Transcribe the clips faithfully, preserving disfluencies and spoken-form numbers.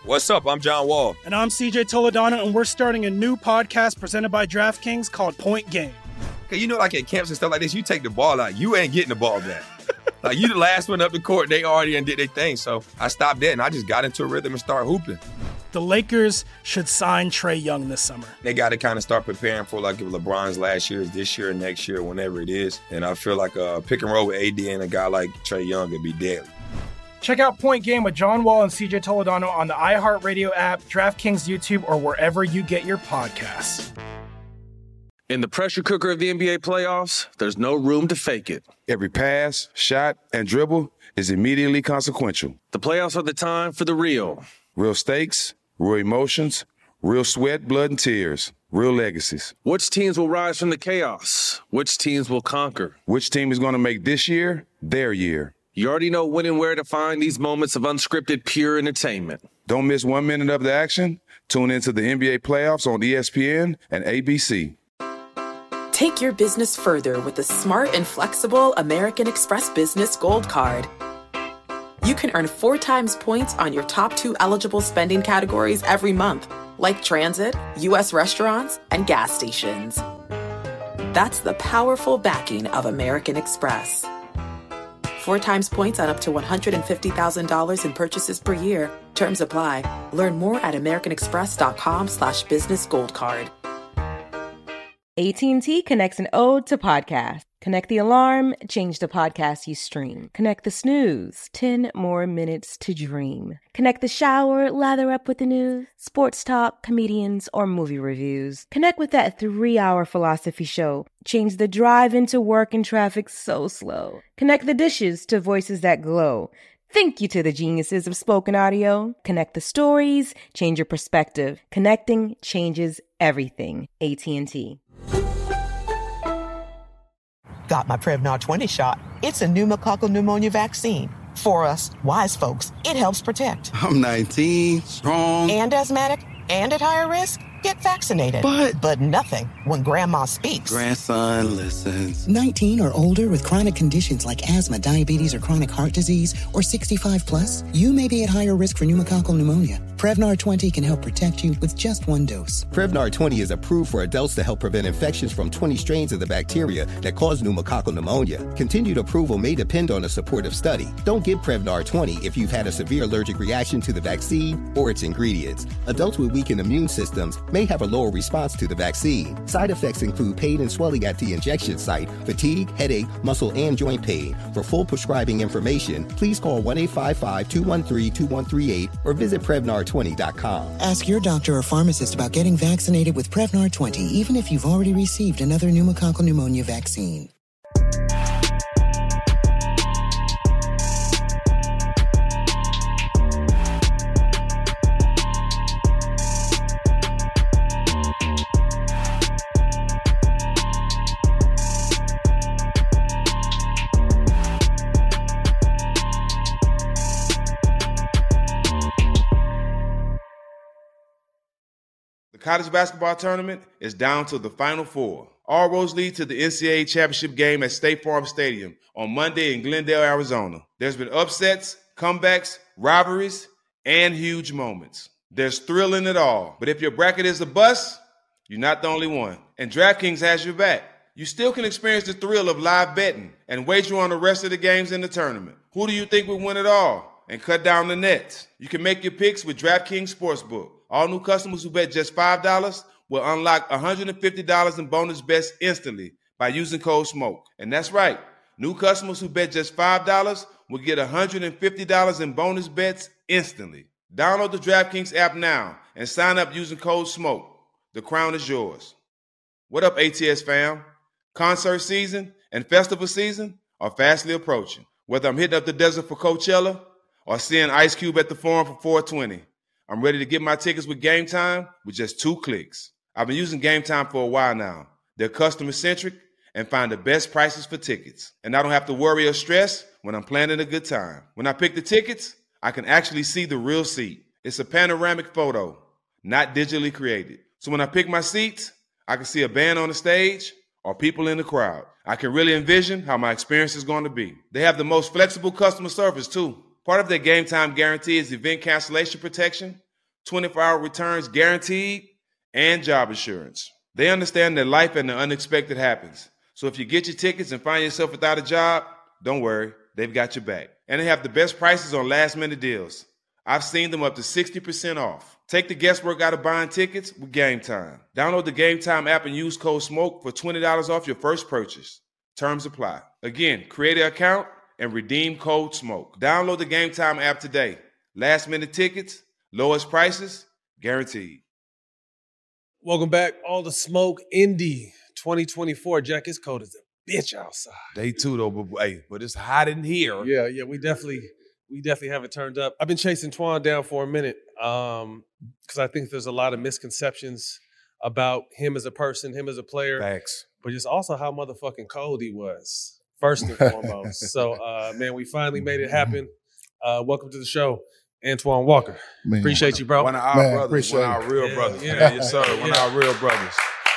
What's up? I'm John Wall. And I'm C J Toledano, and we're starting a new podcast presented by DraftKings called Point Game. Okay, you know, like at camps and stuff like this, you take the ball out, you ain't getting the ball back. Like, you the last one up the court, they already did their thing. So I stopped that, and I just got into a rhythm and started hooping. The Lakers should sign Trae Young this summer. They got to kind of start preparing for, like, if LeBron's last year is this year, next year, whenever it is. And I feel like a pick and roll with A D and a guy like Trae Young would be deadly. Check out Point Game with John Wall and C J Toledano on the iHeartRadio app, DraftKings YouTube, or wherever you get your podcasts. In the pressure cooker of the N B A playoffs, there's no room to fake it. Every pass, shot, and dribble is immediately consequential. The playoffs are the time for the real. Real stakes, real emotions, real sweat, blood, and tears, real legacies. Which teams will rise from the chaos? Which teams will conquer? Which team is going to make this year their year? You already know when and where to find these moments of unscripted, pure entertainment. Don't miss one minute of the action. Tune into the N B A playoffs on E S P N and A B C. Take your business further with the smart and flexible American Express Business Gold Card. You can earn four times points on your top two eligible spending categories every month, like transit, U S restaurants, and gas stations. That's the powerful backing of American Express. Four times points on up to one hundred fifty thousand dollars in purchases per year. Terms apply. Learn more at americanexpress.com slash business gold card. A T and T connects an ode to podcasts. Connect the alarm, change the podcast you stream. Connect the snooze, ten more minutes to dream. Connect the shower, lather up with the news, sports talk, comedians, or movie reviews. Connect with that three-hour philosophy show. Change the drive into work and traffic so slow. Connect the dishes to voices that glow. Thank you to the geniuses of spoken audio. Connect the stories, change your perspective. Connecting changes everything. A T and T. Got my Prevnar twenty shot. It's a pneumococcal pneumonia vaccine. For us, wise folks, it helps protect. I'm nineteen, strong. And asthmatic, and at higher risk. Get vaccinated. But... But nothing when Grandma speaks. Grandson listens. nineteen or older with chronic conditions like asthma, diabetes, or chronic heart disease, or sixty-five plus, you may be at higher risk for pneumococcal pneumonia. Prevnar twenty can help protect you with just one dose. Prevnar twenty is approved for adults to help prevent infections from twenty strains of the bacteria that cause pneumococcal pneumonia. Continued approval may depend on a supportive study. Don't get Prevnar twenty if you've had a severe allergic reaction to the vaccine or its ingredients. Adults with weakened immune systems may have a lower response to the vaccine. Side effects include pain and swelling at the injection site, fatigue, headache, muscle, and joint pain. For full prescribing information, please call one eight five five, two one three, two one three eight or visit Prevnar twenty dot com. Ask your doctor or pharmacist about getting vaccinated with Prevnar twenty, even if you've already received another pneumococcal pneumonia vaccine. College basketball tournament is down to the Final Four. All roads lead to the N C double A championship game at State Farm Stadium on Monday in Glendale, Arizona. There's been upsets, comebacks, rivalries, and huge moments. There's thrill in it all. But if your bracket is a bust, you're not the only one. And DraftKings has your back. You still can experience the thrill of live betting and wager on the rest of the games in the tournament. Who do you think will win it all and cut down the nets? You can make your picks with DraftKings Sportsbook. All new customers who bet just five dollars will unlock one hundred fifty dollars in bonus bets instantly by using code SMOKE. And that's right. New customers who bet just five dollars will get one hundred fifty dollars in bonus bets instantly. Download the DraftKings app now and sign up using code SMOKE. The crown is yours. What up, A T S fam? Concert season and festival season are fastly approaching. Whether I'm hitting up the desert for Coachella or seeing Ice Cube at the Forum for four twenty, I'm ready to get my tickets with Game Time with just two clicks. I've been using Game Time for a while now. They're customer-centric and find the best prices for tickets. And I don't have to worry or stress when I'm planning a good time. When I pick the tickets, I can actually see the real seat. It's a panoramic photo, not digitally created. So when I pick my seats, I can see a band on the stage or people in the crowd. I can really envision how my experience is going to be. They have the most flexible customer service, too. Part of their Game Time guarantee is event cancellation protection, twenty-four hour returns guaranteed, and job insurance. They understand that life and the unexpected happens. So if you get your tickets and find yourself without a job, don't worry, they've got your back. And they have the best prices on last minute deals. I've seen them up to sixty percent off. Take the guesswork out of buying tickets with Game Time. Download the Game Time app and use code SMOKE for twenty dollars off your first purchase. Terms apply. Again, create an account and redeem code SMOKE. Download the Game Time app today. Last minute tickets, lowest prices, guaranteed. Welcome back, All the Smoke Indy twenty twenty-four. Jack, it's cold as a bitch outside. Day two though, but hey, but it's hot in here. Yeah, yeah, we definitely, we definitely have it turned up. I've been chasing Twan down for a minute um, because I think there's a lot of misconceptions about him as a person, him as a player. Facts. But just also how motherfucking cold he was, first and foremost. So, uh, man, we finally made it happen. Uh, welcome to the show, Antoine Walker. Man. Appreciate you, bro. One of our Man, brothers, one of our real Yeah, brothers. yeah, man. Yes, sir. yeah. One of our real brothers.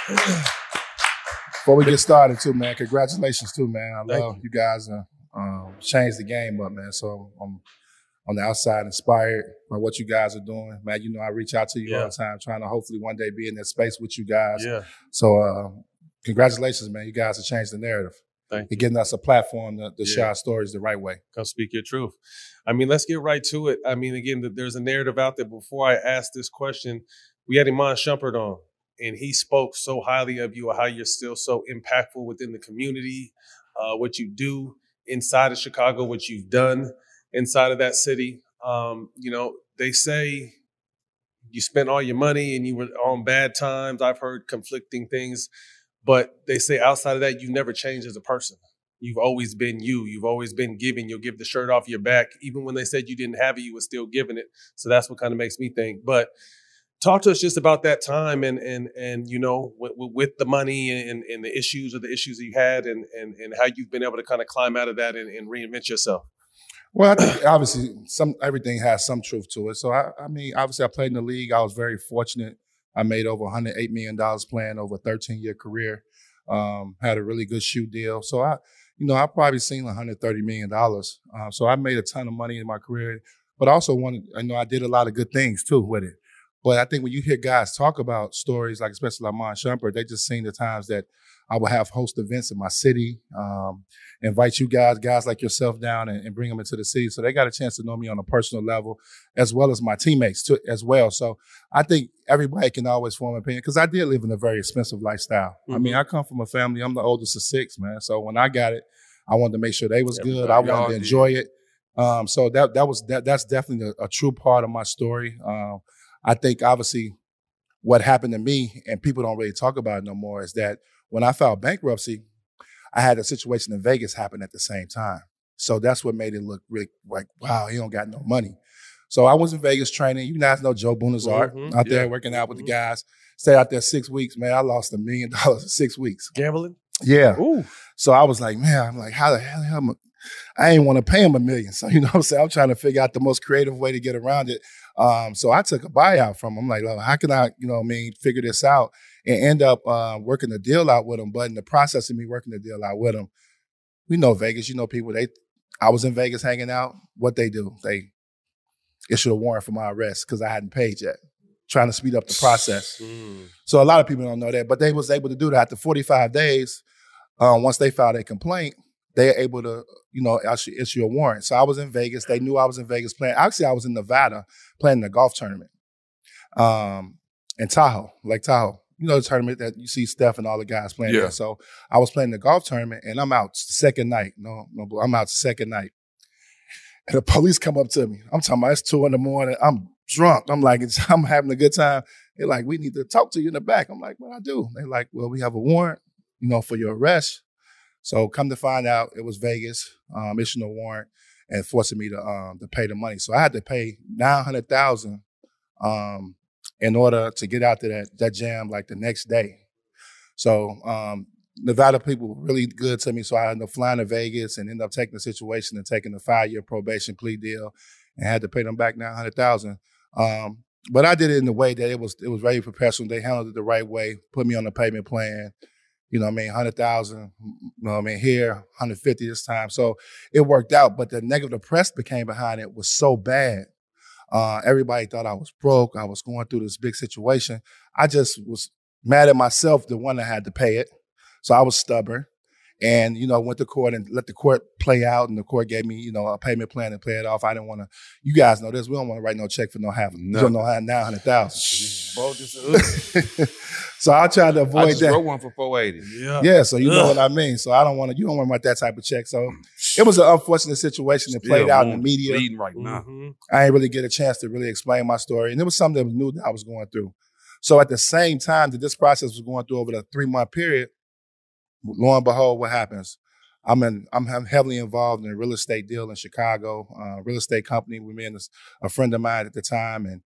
Before we get started, too, man, congratulations, too, man. I Thank love you, you guys uh, um, changed the game up, man. So I'm on the outside inspired by what you guys are doing. Man, you know I reach out to you Yeah. all the time, trying to hopefully one day be in that space with you guys. Yeah. So uh, congratulations, man. You guys have changed the narrative. Thank You're giving us a platform to, to Yeah. share our stories the right way. Come speak your truth. I mean, let's get right to it. I mean, again, th- there's a narrative out there. Before I ask this question, we had Iman Shumpert on, and he spoke so highly of you, how you're still so impactful within the community, uh, what you do inside of Chicago, what you've done inside of that city. Um, you know, they say you spent all your money and you were on bad times. I've heard conflicting things, but they say outside of that, you never changed as a person. You've always been you. You've always been giving. You'll give the shirt off your back. Even when they said you didn't have it, you were still giving it. So that's what kind of makes me think. But talk to us just about that time and, and, and you know, with, with the money and, and the issues or the issues that you had and, and, and how you've been able to kind of climb out of that and, and reinvent yourself. Well, I think obviously some everything has some truth to it. So, I, I mean, obviously I played in the league. I was very fortunate. I made over one hundred eight million dollars playing over a thirteen-year career. Um, had a really good shoe deal. So, I, you know, I probably seen one hundred thirty million dollars. Uh, so I made a ton of money in my career. But also wanted, I know I did a lot of good things too with it. But I think when you hear guys talk about stories, like especially like Iman Shumpert, they just seen the times that I would have host events in my city, um, invite you guys, guys like yourself down and, and bring them into the city. So they got a chance to know me on a personal level, as well as my teammates too, as well. So I think everybody can always form an opinion because I did live in a very expensive lifestyle. Mm-hmm. I mean, I come from a family, I'm the oldest of six, man. So when I got it, I wanted to make sure they was Everybody good. I wanted to enjoy did. it. Um, so that that was that that's definitely a, a true part of my story. Um, I think obviously what happened to me, and people don't really talk about it no more, is that when I filed bankruptcy, I had a situation in Vegas happen at the same time. So that's what made it look really like, wow, he don't got no money. So I was in Vegas training. You guys know Joe Bunazart mm-hmm. out there yeah. working out with mm-hmm. the guys. Stayed out there six weeks, man. I lost a million dollars in six weeks. Gambling? Yeah. Ooh. So I was like, man, I'm like, how the hell am I? I ain't want to pay him a million. So, you know what I'm saying? I'm trying to figure out the most creative way to get around it. Um, so I took a buyout from him. I'm like, well, how can I, you know what I mean, figure this out and end up uh, working the deal out with him? But in the process of me working the deal out with him, we know Vegas, you know people, they, I was in Vegas hanging out. What they do, they issued a warrant for my arrest because I hadn't paid yet, trying to speed up the process. Mm. So a lot of people don't know that, but they was able to do that after forty-five days. Um, once they filed a complaint, they're able to, you know, actually issue a warrant. So I was in Vegas. They knew I was in Vegas playing. Actually, I was in Nevada playing in a golf tournament um, in Tahoe, Lake Tahoe. You know the tournament that you see Steph and all the guys playing yeah. there. So I was playing the golf tournament, and I'm out second night. No, no, I'm out second night. And the police come up to me. I'm talking about it's two in the morning. I'm drunk. I'm like, it's, I'm having a good time. They're like, we need to talk to you in the back. I'm like, what I do? They're like, well, we have a warrant, you know, for your arrest. So come to find out, it was Vegas um, issuing a warrant and forcing me to um, to pay the money. So I had to pay nine hundred thousand dollars um, in order to get out to that that jam like the next day. So um, Nevada people were really good to me. So I ended up flying to Vegas and ended up taking the situation and taking a five-year probation plea deal and had to pay them back nine hundred thousand dollars. Um, but I did it in a way that it was it was very professional. They handled it the right way, put me on the payment plan. You know what I mean, one hundred thousand, you know what I mean, here, one hundred fifty this time. So it worked out, but the negative press became behind it was so bad. Uh, everybody thought I was broke. I was going through this big situation. I just was mad at myself, the one that had to pay it. So I was stubborn. And, you know, went to court and let the court play out, and the court gave me, you know, a payment plan to pay it off. I didn't want to, you guys know this, we don't want to write no check for no half, no. don't know how nine hundred thousand. So I tried to avoid I just that. wrote one for four eighty. Yeah. Yeah, so you Ugh. know what I mean. So I don't want to, you don't want to write that type of check. So it was an unfortunate situation that played out in the media. Bleeding right now. Mm-hmm. I didn't really get a chance to really explain my story. And it was something that was new that I was going through. So at the same time that this process was going through over the three-month period, lo and behold, what happens? I'm in. I'm heavily involved in a real estate deal in Chicago, uh, real estate company with me and a friend of mine at the time, and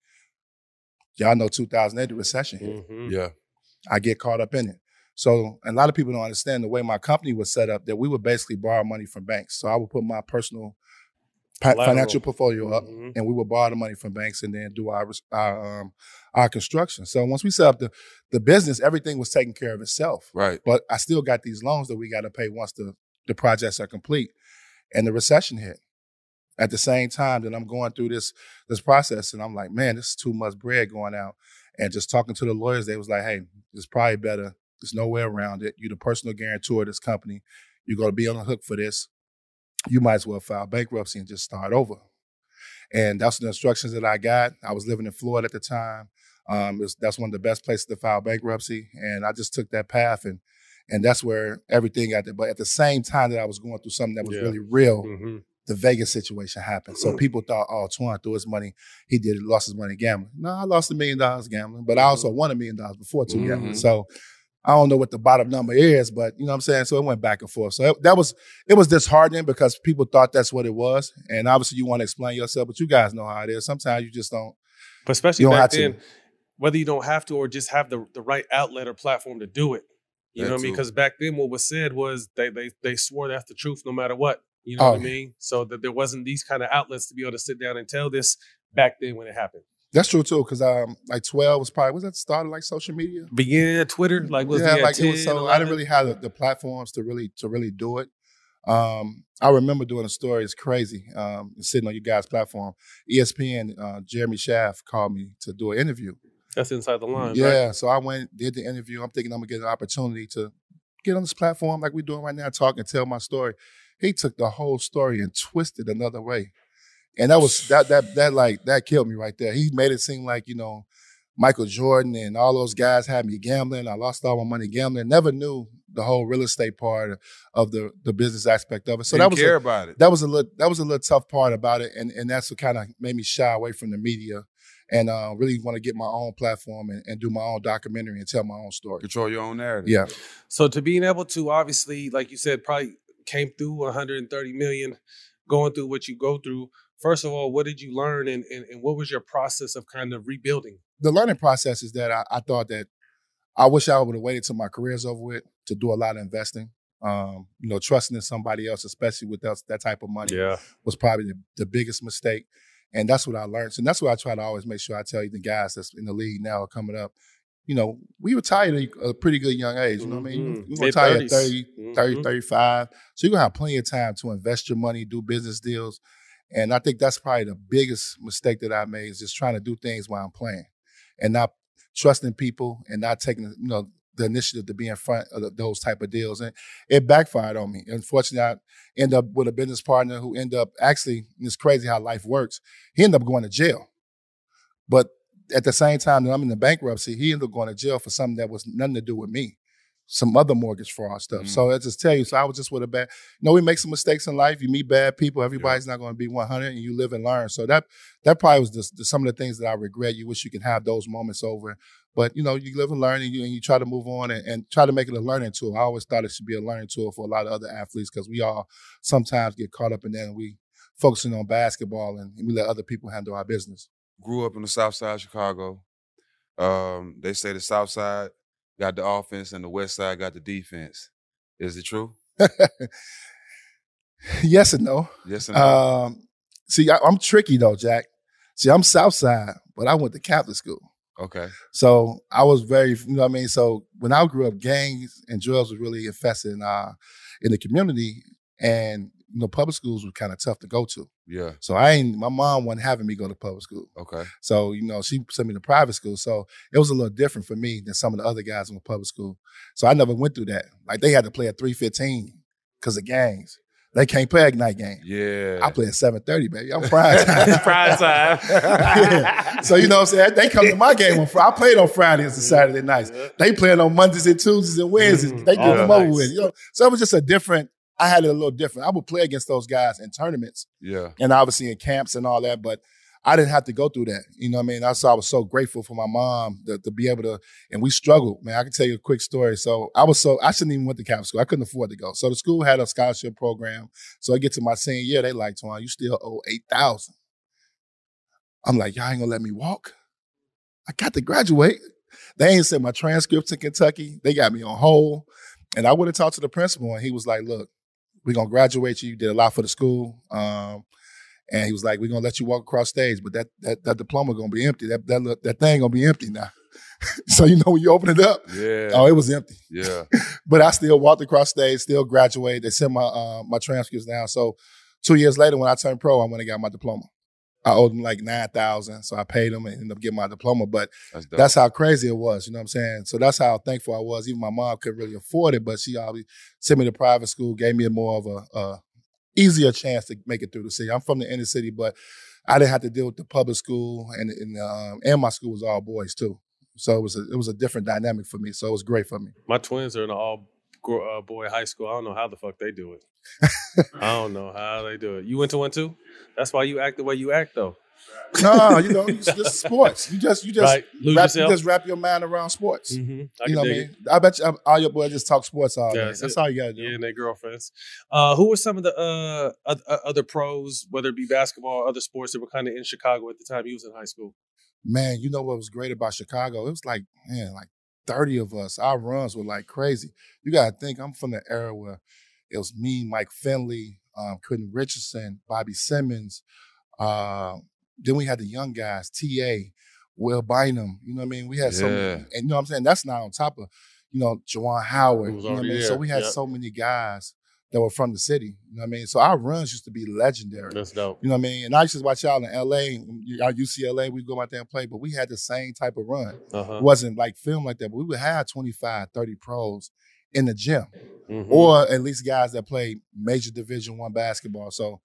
y'all know two thousand eight, the recession hit. Mm-hmm. Yeah, I get caught up in it. So and a lot of people don't understand the way my company was set up, that we would basically borrow money from banks. So I would put my personal pa- financial portfolio up, mm-hmm. and we would borrow the money from banks and then do our our, um, our construction. So once we set up the the business, everything was taking care of itself. Right. But I still got these loans that we got to pay once the the projects are complete. And the recession hit at the same time that I'm going through this this process. And I'm like, man, this is too much bread going out. And just talking to the lawyers, they was like, hey, it's probably better. There's no way around it. You're the personal guarantor of this company. You're going to be on the hook for this. You might as well file bankruptcy and just start over. And that's the instructions that I got. I was living in Florida at the time. Um, it was, that's one of the best places to file bankruptcy. And I just took that path, and And that's where everything got there. But at the same time that I was going through something that was yeah. really real, mm-hmm. the Vegas situation happened. So people thought, oh, Twan threw his money. He did it, lost his money gambling. No, I lost a million dollars gambling, but I also won a million dollars before too mm-hmm. gambling. So I don't know what the bottom number is, but you know what I'm saying? So it went back and forth. So it, that was, it was disheartening because people thought that's what it was. And obviously you want to explain yourself, but you guys know how it is. Sometimes you just don't. But especially back then, whether you don't have to or just have the, the right outlet or platform to do it. You that know what I mean? Because back then what was said was they they they swore that's the truth no matter what. You know oh. what I mean? So that there wasn't these kind of outlets to be able to sit down and tell this back then when it happened. That's true too, because um, like twelve was probably was that the start of like social media? Began Twitter, like was yeah, yeah, like ten, it was so. I didn't really have the, the platforms to really to really do it. Um, I remember doing a story. It's crazy. Um, sitting on you guys' platform, E S P N. Uh, Jeremy Schaff called me to do an interview. That's Inside the Lines, yeah, right? So I went, did the interview. I'm thinking I'm gonna get an opportunity to get on this platform like we're doing right now, talk and tell my story. He took the whole story and twisted another way. And that was that that that like that killed me right there. He made it seem like, you know, Michael Jordan and all those guys had me gambling. I lost all my money gambling. Never knew the whole real estate part of the the business aspect of it. So Didn't that was care a, about it. That was a little that was a little tough part about it. And and that's what kind of made me shy away from the media. And uh, really want to get my own platform and, and do my own documentary and tell my own story. Control your own narrative. Yeah. So to being able to, obviously, like you said, probably came through one hundred thirty million, going through what you go through. First of all, what did you learn and, and, and what was your process of kind of rebuilding? The learning process is that I, I thought that I wish I would have waited till my career's over with to do a lot of investing. Um, you know, trusting in somebody else, especially with that, that type of money, yeah. was probably the, the biggest mistake. And that's what I learned. And that's what I try to always make sure I tell you the guys that's in the league now are coming up. You know, we retired at a pretty good young age. You know what I mean? Mm-hmm. We retire at thirty, mm-hmm. thirty, thirty-five. So you're going to have plenty of time to invest your money, do business deals. And I think that's probably the biggest mistake that I made is just trying to do things while I'm playing and not trusting people and not taking, you know, the initiative to be in front of the, those type of deals. And it backfired on me. Unfortunately, I ended up with a business partner who ended up actually, and it's crazy how life works, he ended up going to jail. But at the same time that I'm in the bankruptcy, he ended up going to jail for something that was nothing to do with me, some other mortgage fraud stuff. Mm-hmm. So I just tell you, so I was just with a bad, you know, we make some mistakes in life. You meet bad people. Everybody's yeah. not going to be one hundred and you live and learn. So that that probably was the, the, some of the things that I regret. You wish you could have those moments over. But, you know, you live and learn and you, and you try to move on and, and try to make it a learning tool. I always thought it should be a learning tool for a lot of other athletes because we all sometimes get caught up in that and we focusing on basketball and we let other people handle our business. Grew up in the South Side of Chicago. Um, they say the South Side got the offense and the West Side got the defense. Is it true? Yes and no. Yes and no. Um, see, I, I'm tricky though, Jack. See, I'm South Side, but I went to Catholic school. Okay. So I was very, you know what I mean? So when I grew up, gangs and drugs was really infested in, uh, in the community. And, you know, public schools were kind of tough to go to. Yeah. So I ain't, my mom wasn't having me go to public school. Okay. So, you know, she sent me to private school. So it was a little different for me than some of the other guys in the public school. So I never went through that. Like they had to play at three fifteen because of gangs. They can't play at night game. Yeah. I play at seven thirty, baby. I'm prime time. Prime time. Yeah. So, you know what I'm saying? They come to my game on Friday. I played on Fridays and Saturday nights. They playing on Mondays and Tuesdays and Wednesdays. Mm, they get them nice. over with. You know? So it was just a different, I had it a little different. I would play against those guys in tournaments. Yeah. And obviously in camps and all that, but I didn't have to go through that. You know what I mean? That's why I was so grateful for my mom to, to be able to, and we struggled, man. I can tell you a quick story. So I was so, I shouldn't even went to Catholic school. I couldn't afford to go. So the school had a scholarship program. So I get to my senior year, they like, Twan, you still owe eight thousand dollars. I'm like, y'all ain't gonna let me walk? I got to graduate. They ain't sent my transcripts in Kentucky. They got me on hold. And I went and talked to the principal and he was like, look, we're gonna graduate you. You did a lot for the school. Um, And he was like, we're going to let you walk across stage, but that that, that diploma going to be empty. That that that thing going to be empty now. So, you know, when you open it up, yeah. oh, it was empty. Yeah. But I still walked across stage, still graduated. They sent my uh, my transcripts down. So two years later, when I turned pro, I went and got my diploma. I owed them like nine thousand dollars, so I paid them and ended up getting my diploma. But that's, that's how crazy it was, you know what I'm saying? So that's how thankful I was. Even my mom couldn't really afford it, but she always sent me to private school, gave me a more of a, a easier chance to make it through the city. I'm from the inner city, but I didn't have to deal with the public school, and and, um, and my school was all boys too. So it was a, it was a different dynamic for me. So it was great for me. My twins are in an all uh, boy high school. I don't know how the fuck they do it. I don't know how they do it. You went to one too? That's why you act the way you act, though. No, you know, it's just sports. You just you just right. wrap, you just wrap your mind around sports. Mm-hmm. You know what I mean? It. I bet you all your boys just talk sports all yeah, day. That's, that's all you gotta do. Yeah, and their girlfriends. Uh, who were some of the uh, other pros, whether it be basketball or other sports, that were kind of in Chicago at the time you was in high school? Man, you know what was great about Chicago? It was like, man, like thirty of us. Our runs were like crazy. You gotta think, I'm from the era where it was me, Mike Finley, um, Quentin Richardson, Bobby Simmons. Uh, then we had the young guys, T A, Will Bynum. You know what I mean? We had yeah. so many, and you know what I'm saying? That's not on top of, you know, Juwan Howard. You know what I mean? There. So we had yep. so many guys that were from the city. You know what I mean? So our runs used to be legendary. That's dope. You know what I mean? And I used to watch y'all in L A, y'all U C L A, we'd go out there and play, but we had the same type of run. Uh-huh. It wasn't like film like that, but we would have twenty-five, thirty pros in the gym. Mm-hmm. Or at least guys that played major Division One basketball. So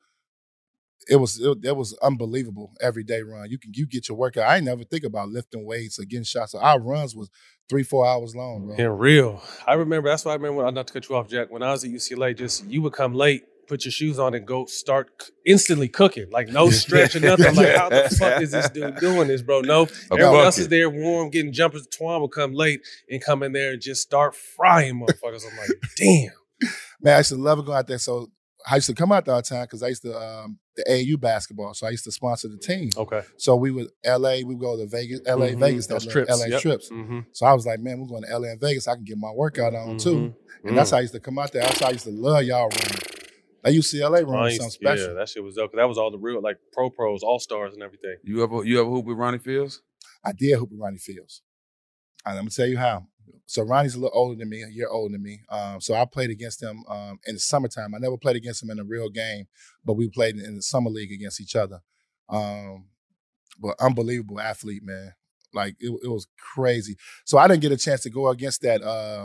it was it, it was unbelievable everyday run. You can you get your workout. I ain't never think about lifting weights or getting shots. So our runs was three, four hours long, bro. And real. I remember, that's why I remember, when, not to cut you off, Jack, when I was at U C L A, just you would come late, put your shoes on and go start instantly cooking. Like no stretch or nothing. I'm like, how the fuck is this dude doing this, bro? No. Everyone else is there warm, getting jumpers. Twan would come late and come in there and just start frying motherfuckers. I'm like, damn. Man, I used to love it going out there. So I used to come out there all the time because I used to um, the A A U basketball. So I used to sponsor the team. Okay. So we would L A, we would go to Vegas, L A, mm-hmm. Vegas, those L A, trips. L A yep. trips. Mm-hmm. So I was like, man, we're going to L A and Vegas. I can get my workout on mm-hmm. too. And mm-hmm. that's how I used to come out there. That's how I used to love y'all run. That U C L A run was something special. Yeah, that shit was dope. That was all the real, like, pro pros, all stars and everything. You ever you ever hoop with Ronnie Fields? I did hoop with Ronnie Fields. And I'm going to tell you how. So Ronnie's a little older than me, a year older than me. Um, so I played against him um, in the summertime. I never played against him in a real game, but we played in the summer league against each other. Um, but unbelievable athlete, man. Like, it, it was crazy. So I didn't get a chance to go against that uh,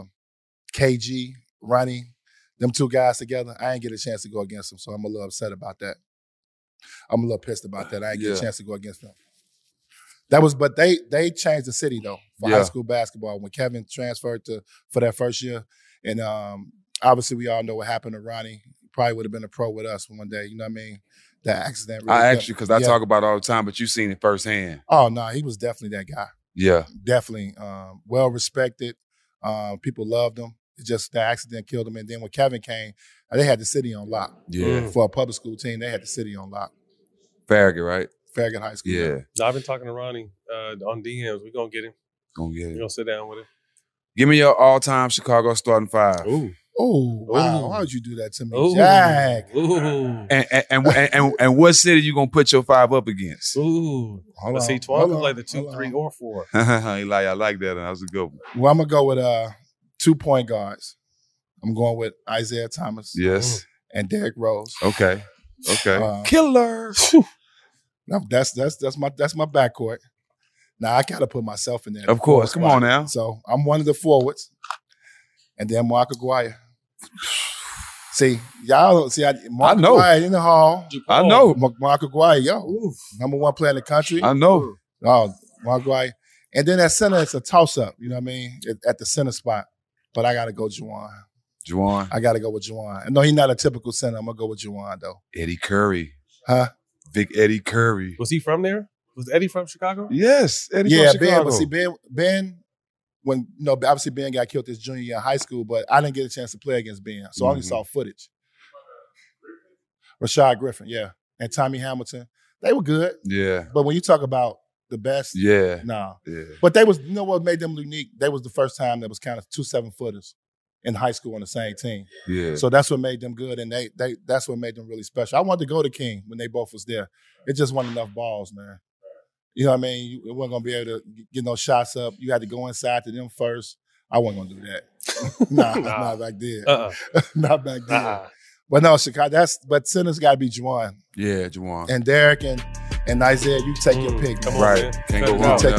K G, Ronnie, them two guys together. I didn't get a chance to go against them, so I'm a little upset about that. I'm a little pissed about that. I didn't yeah. get a chance to go against them. That was, but they they changed the city though for yeah. high school basketball when Kevin transferred to for that first year, and um, obviously we all know what happened to Ronnie. He probably would have been a pro with us one day. You know what I mean? That accident. Really I asked you because I yeah. talk about it all the time, but you seen it firsthand. Oh no, he was definitely that guy. Yeah, definitely um, well respected. Um, people loved him. It's just the accident killed him, and then when Kevin came, they had the city on lock. Yeah, for a public school team, they had the city on lock. Farragut, right? Farragut High School. Yeah. No, I've been talking to Ronnie uh, on D Ms. We're going to get him. Gonna get him. We're going to sit down with him. Give me your all-time Chicago starting five. Ooh. Oh, wow. Ooh. Why would you do that to me, Ooh. Jack? Ooh. And and, and, and, and, and what city you going to put your five up against? Ooh. Hold Let's on, see, twelve hold is on, like the two, hold three, on. or four. I like, I like that. That was a good one. Well, I'm going to go with uh, two point guards. I'm going with Isaiah Thomas Yes. and Derrick Rose. Okay. Okay. Uh, Killer. no, that's that's that's my that's my backcourt. Now I gotta put myself in there. Of course. Come on now. So I'm one of the forwards, and then Mark Aguirre. See, y'all don't see. I, Mark I know. Aguirre in the hall. I know. Mark, Mark Aguirre, yo, number one player in the country. I know. Oh, Mark Aguirre. And then at center, it's a toss-up. You know what I mean? At, at the center spot, but I gotta go Juwan. Juwan. I gotta go with Juwan. No, he's not a typical center. I'm gonna go with Juwan though. Eddie Curry. Huh? Big Eddie Curry. Was he from there? Was Eddie from Chicago? Yes, Eddie Yeah, from Ben. Chicago. But see, Ben, Ben, when you know, obviously Ben got killed his junior year in high school, but I didn't get a chance to play against Ben, so I only Mhm. saw footage. Rashad Griffin, yeah, and Tommy Hamilton, they were good. Yeah. But when you talk about the best, Yeah. no. Yeah. But they was, you know what made them unique? They was the first time that was kind of two seven footers in high school on the same team. Yeah. So that's what made them good, and they they that's what made them really special. I wanted to go to King when they both was there. It just wasn't enough balls, man. You know what I mean? You wasn't gonna be able to get no shots up. You had to go inside to them first. I wasn't gonna do that. nah, Nah. not back then. Uh-uh. not back then. Uh-uh. But no, Chicago. That's but center's got to be Juwan Yeah, Juwan. and Derek and and Isaiah. You take your Mm, pick. come man. on, Right. man. Can't go Cut it wrong. out. Take now.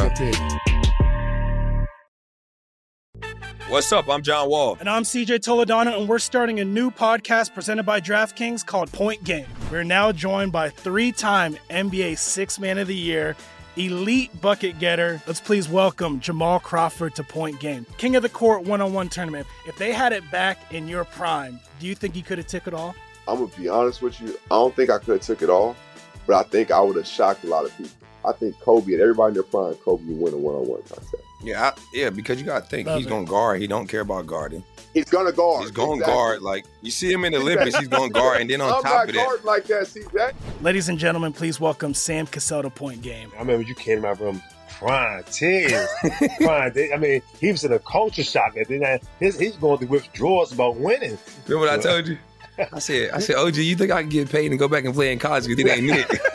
your pick. What's up? I'm John Wall. And I'm C J Toledano, and we're starting a new podcast presented by DraftKings called Point Game. We're now joined by three-time N B A Sixth Man of the Year, elite bucket getter. Let's please welcome Jamal Crawford to Point Game. King of the Court one-on-one tournament. If they had it back in your prime, do you think you could have took it all? I'm going to be honest with you. I don't think I could have took it all, but I think I would have shocked a lot of people. I think Kobe and everybody in their prime, Kobe would win a one-on-one contest. Yeah, I, yeah, because you got to think Love he's it. going to guard. He don't care about guarding. He's going to guard. He's going to Exactly. guard. Like, you see him in the Olympics, he's going to guard. And then on I'm top not of that, guarding like that, C J. Ladies and gentlemen, please welcome Sam Cassell to Point Game. I remember you came in my room crying, tears, crying. I mean, he was in a culture shock. And then I, his, he's going through withdrawals about winning. remember what I told you? I said, I said, O G, you think I can get paid and go back and play in college because it ain't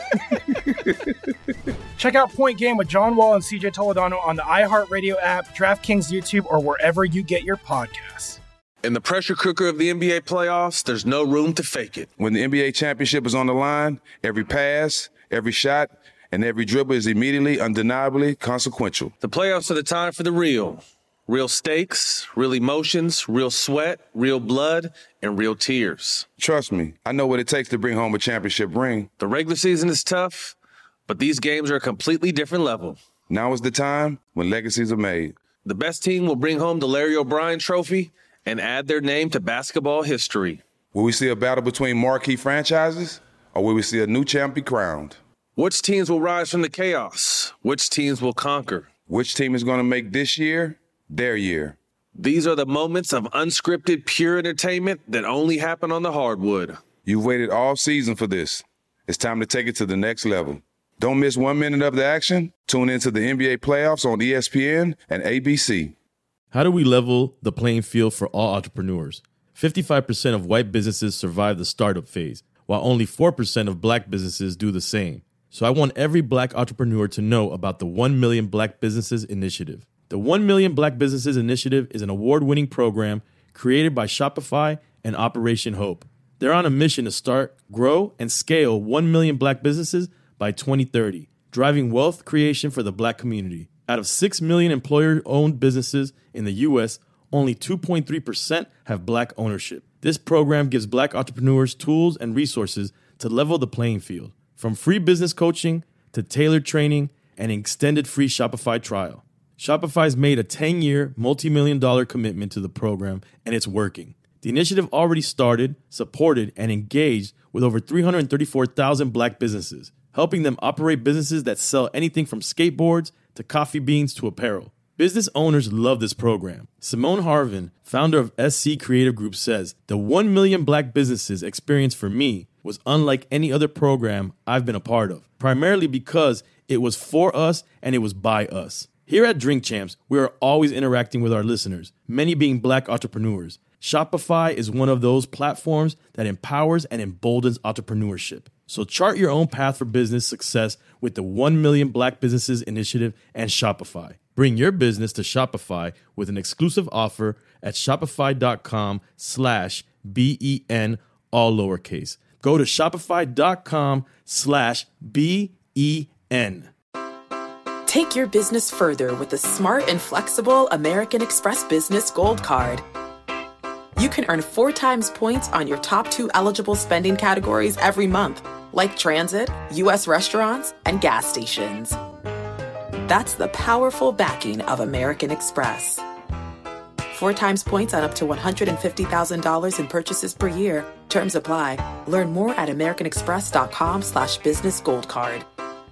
it? Check out Point Game with John Wall and C J Toledano on the iHeartRadio app, DraftKings YouTube, or wherever you get your podcasts. In the pressure cooker of the N B A playoffs, there's no room to fake it. When the N B A championship is on the line, every pass, every shot, and every dribble is immediately, undeniably consequential. The playoffs are the time for the real. Real stakes, real emotions, real sweat, real blood, and real tears. Trust me, I know what it takes to bring home a championship ring. The regular season is tough, but these games are a completely different level. Now is the time when legacies are made. The best team will bring home the Larry O'Brien Trophy and add their name to basketball history. Will we see a battle between marquee franchises, or will we see a new champ be crowned? Which teams will rise from the chaos? Which teams will conquer? Which team is going to make this year their year? These are the moments of unscripted, pure entertainment that only happen on the hardwood. You've waited all season for this. It's time to take it to the next level. Don't miss one minute of the action. Tune into the N B A playoffs on E S P N and A B C. How do we level the playing field for all entrepreneurs? fifty-five percent of white businesses survive the startup phase, while only four percent of black businesses do the same. So I want every black entrepreneur to know about the one million Black Businesses Initiative. The one million Black Businesses Initiative is an award-winning program created by Shopify and Operation Hope. They're on a mission to start, grow, and scale one million black businesses by twenty thirty, driving wealth creation for the black community. Out of six million employer-owned businesses in the U S, only two point three percent have black ownership. This program gives black entrepreneurs tools and resources to level the playing field, from free business coaching to tailored training and extended free Shopify trial. Shopify's made a ten-year, multi-million dollar commitment to the program, and it's working. The initiative already started, supported, and engaged with over three hundred thirty-four thousand black businesses, helping them operate businesses that sell anything from skateboards to coffee beans to apparel. Business owners love this program. Simone Harvin, founder of S C Creative Group, says, "The one million black businesses experience for me was unlike any other program I've been a part of, primarily because it was for us and it was by us." Here at Drink Champs, we are always interacting with our listeners, many being black entrepreneurs. Shopify is one of those platforms that empowers and emboldens entrepreneurship. So chart your own path for business success with the one million Black Businesses Initiative and Shopify. Bring your business to Shopify with an exclusive offer at shopify.com slash B-E-N, all lowercase. Go to shopify.com slash B-E-N. Take your business further with the smart and flexible American Express Business Gold Card. You can earn four times points on your top two eligible spending categories every month, like transit, U S restaurants, and gas stations. That's the powerful backing of American Express. Four times points on up to one hundred fifty thousand dollars in purchases per year. Terms apply. Learn more at americanexpress.com slash business gold card.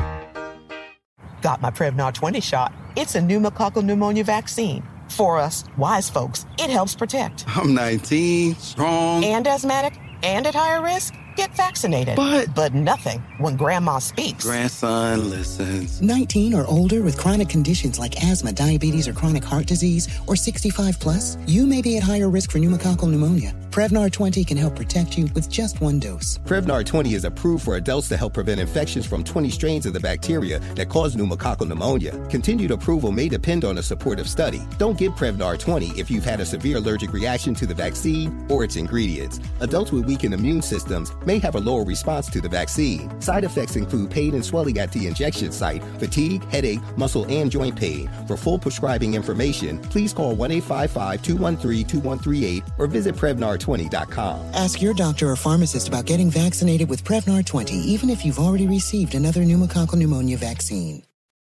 Got my Prevnar twenty shot. It's a pneumococcal pneumonia vaccine. For us, wise folks, it helps protect. I'm nineteen, strong. And asthmatic, and at higher risk? Get vaccinated. But... But nothing when grandma speaks. Grandson listens. nineteen or older with chronic conditions like asthma, diabetes, or chronic heart disease, or sixty-five plus, you may be at higher risk for pneumococcal pneumonia. Prevnar twenty can help protect you with just one dose. Prevnar twenty is approved for adults to help prevent infections from twenty strains of the bacteria that cause pneumococcal pneumonia. Continued approval may depend on a supportive study. Don't get Prevnar twenty if you've had a severe allergic reaction to the vaccine or its ingredients. Adults with weakened immune systems may have a lower response to the vaccine. Side effects include pain and swelling at the injection site, fatigue, headache, muscle, and joint pain. For full prescribing information, please call one eight five five, two one three, two one three eight or visit Prevnar twenty dot com. Ask your doctor or pharmacist about getting vaccinated with Prevnar twenty, even if you've already received another pneumococcal pneumonia vaccine.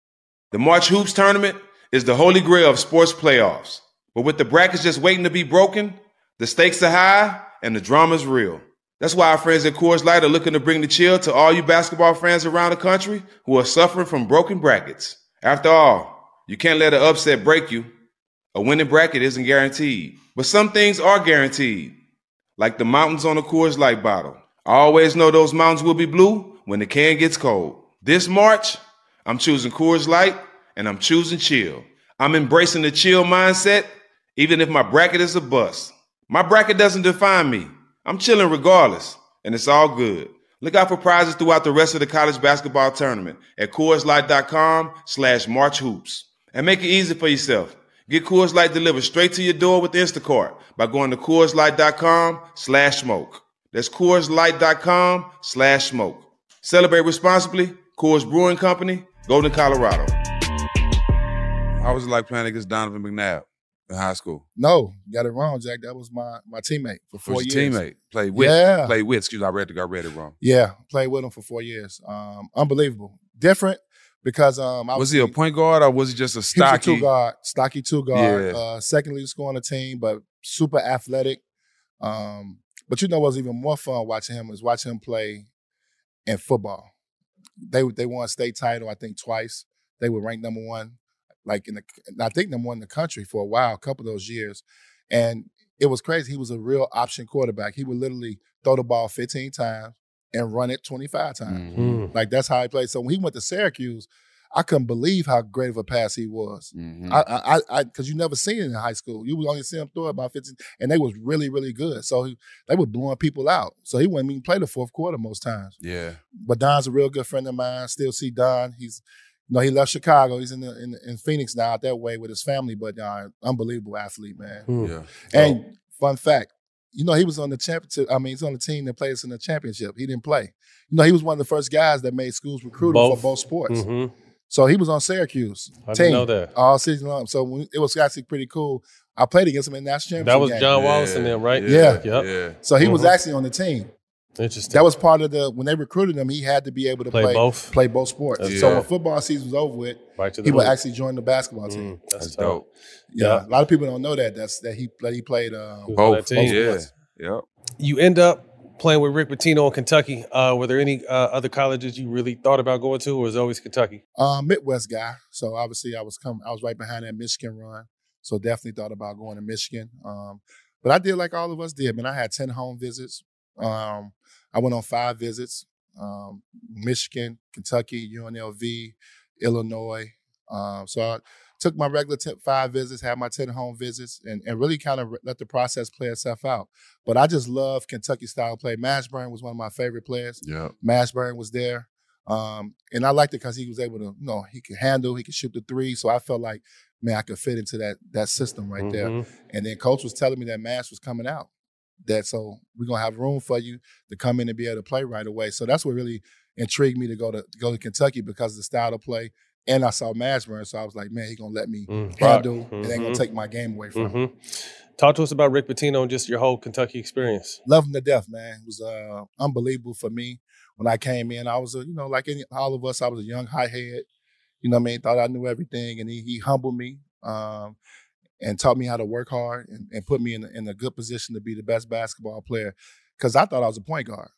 The March Hoops Tournament is the holy grail of sports playoffs. But with the brackets just waiting to be broken, the stakes are high and the drama's real. That's why our friends at Coors Light are looking to bring the chill to all you basketball fans around the country who are suffering from broken brackets. After all, you can't let an upset break you. A winning bracket isn't guaranteed, but some things are guaranteed, like the mountains on a Coors Light bottle. I always know those mountains will be blue when the can gets cold. This March, I'm choosing Coors Light, and I'm choosing chill. I'm embracing the chill mindset, even if my bracket is a bust. My bracket doesn't define me. I'm chilling regardless, and it's all good. Look out for prizes throughout the rest of the college basketball tournament at CoorsLight.com slash March Hoops. And make it easy for yourself. Get Coors Light delivered straight to your door with Instacart by going to CoorsLight.com slash smoke. That's CoorsLight.com slash smoke. Celebrate responsibly. Coors Brewing Company, Golden, Colorado. How was it like playing against Donovan McNabb in high school? No, you got it wrong, Jack. That was my my teammate for four was years. Your teammate played with. Yeah, played with. Excuse me, I read it. I read it wrong. Yeah, played with him for four years. Um, unbelievable, different because um, was he a point guard or was he just a stocky? He was a two guard, stocky two guard. Yeah. Uh, second leading scorer on the team, but super athletic. Um, but you know what's even more fun watching him is watching him play in football. They they won state title, I think, twice. They were ranked number one. Like in the, I think number one in the country for a while, a couple of those years. And it was crazy. He was a real option quarterback. He would literally throw the ball fifteen times and run it twenty-five times. Mm-hmm. Like that's how he played. So when he went to Syracuse, I couldn't believe how great of a pass he was. Mm-hmm. I, I, I, because you never seen it in high school. You would only see him throw it about fifteen, and they was really, really good. So he, they were blowing people out. So he wouldn't even play the fourth quarter most times. Yeah. But Don's a real good friend of mine. Still see Don. He's You know, he left Chicago. He's in the, in, in Phoenix now, out that way with his family. But uh, unbelievable athlete, man. Mm. Yeah. And oh. fun fact, you know, he was on the championship. I mean, he's on the team that played us in the championship. He didn't play. You know, he was one of the first guys that made schools recruiting for both sports. Mm-hmm. So he was on Syracuse I team didn't know that all season long. So when, it was actually pretty cool. I played against him in the national championship. That was game. John Wallace and them, right? Yeah. Yep. Yeah. So he mm-hmm. was actually on the team. Interesting. That was part of the when they recruited him. He had to be able to Play play, both? play both sports. That's So dope. when football season was over with, Right to the he would hoop. actually join the basketball team. Mm, that's That's dope. dope. Yeah. Yeah. a lot of people don't know that. That's that he that he played um, He was on Both. that team. Yeah. sports. Yep. You end up playing with Rick Pitino in Kentucky. Uh, were there any uh, other colleges you really thought about going to, or was it always Kentucky? Um, Midwest guy. So obviously I was come. I was right behind that Michigan run. So definitely thought about going to Michigan. Um, but I did like all of us did. Man, I had ten home visits. Um, I went on five visits. Um, Michigan, Kentucky, U N L V, Illinois. Um, so I took my regular ten, five visits, had my ten home visits, and, and really kind of let the process play itself out. But I just love Kentucky style play. Mashburn was one of my favorite players. Yeah. Mashburn was there. Um, and I liked it because he was able to, you know, he could handle, he could shoot the three. So I felt like, man, I could fit into that that system right Mm-hmm. there. And then coach was telling me that Mash was coming out. that so we're gonna have room for you to come in and be able to play right away. So that's what really intrigued me to go to go to Kentucky because of the style of play. And I saw Mashburn, so I was like, man, he's gonna let me Mm. handle. Mm-hmm. It ain't gonna take my game away from him. Mm-hmm. Talk to us about Rick Pitino and just your whole Kentucky experience. Love him to death, man. It was uh, unbelievable for me when I came in. I was, a, you know, like any, all of us, I was a young high head. You know what I mean? Thought I knew everything, and he, he humbled me um, and taught me how to work hard and, and put me in, in a good position to be the best basketball player. Because I thought I was a point guard.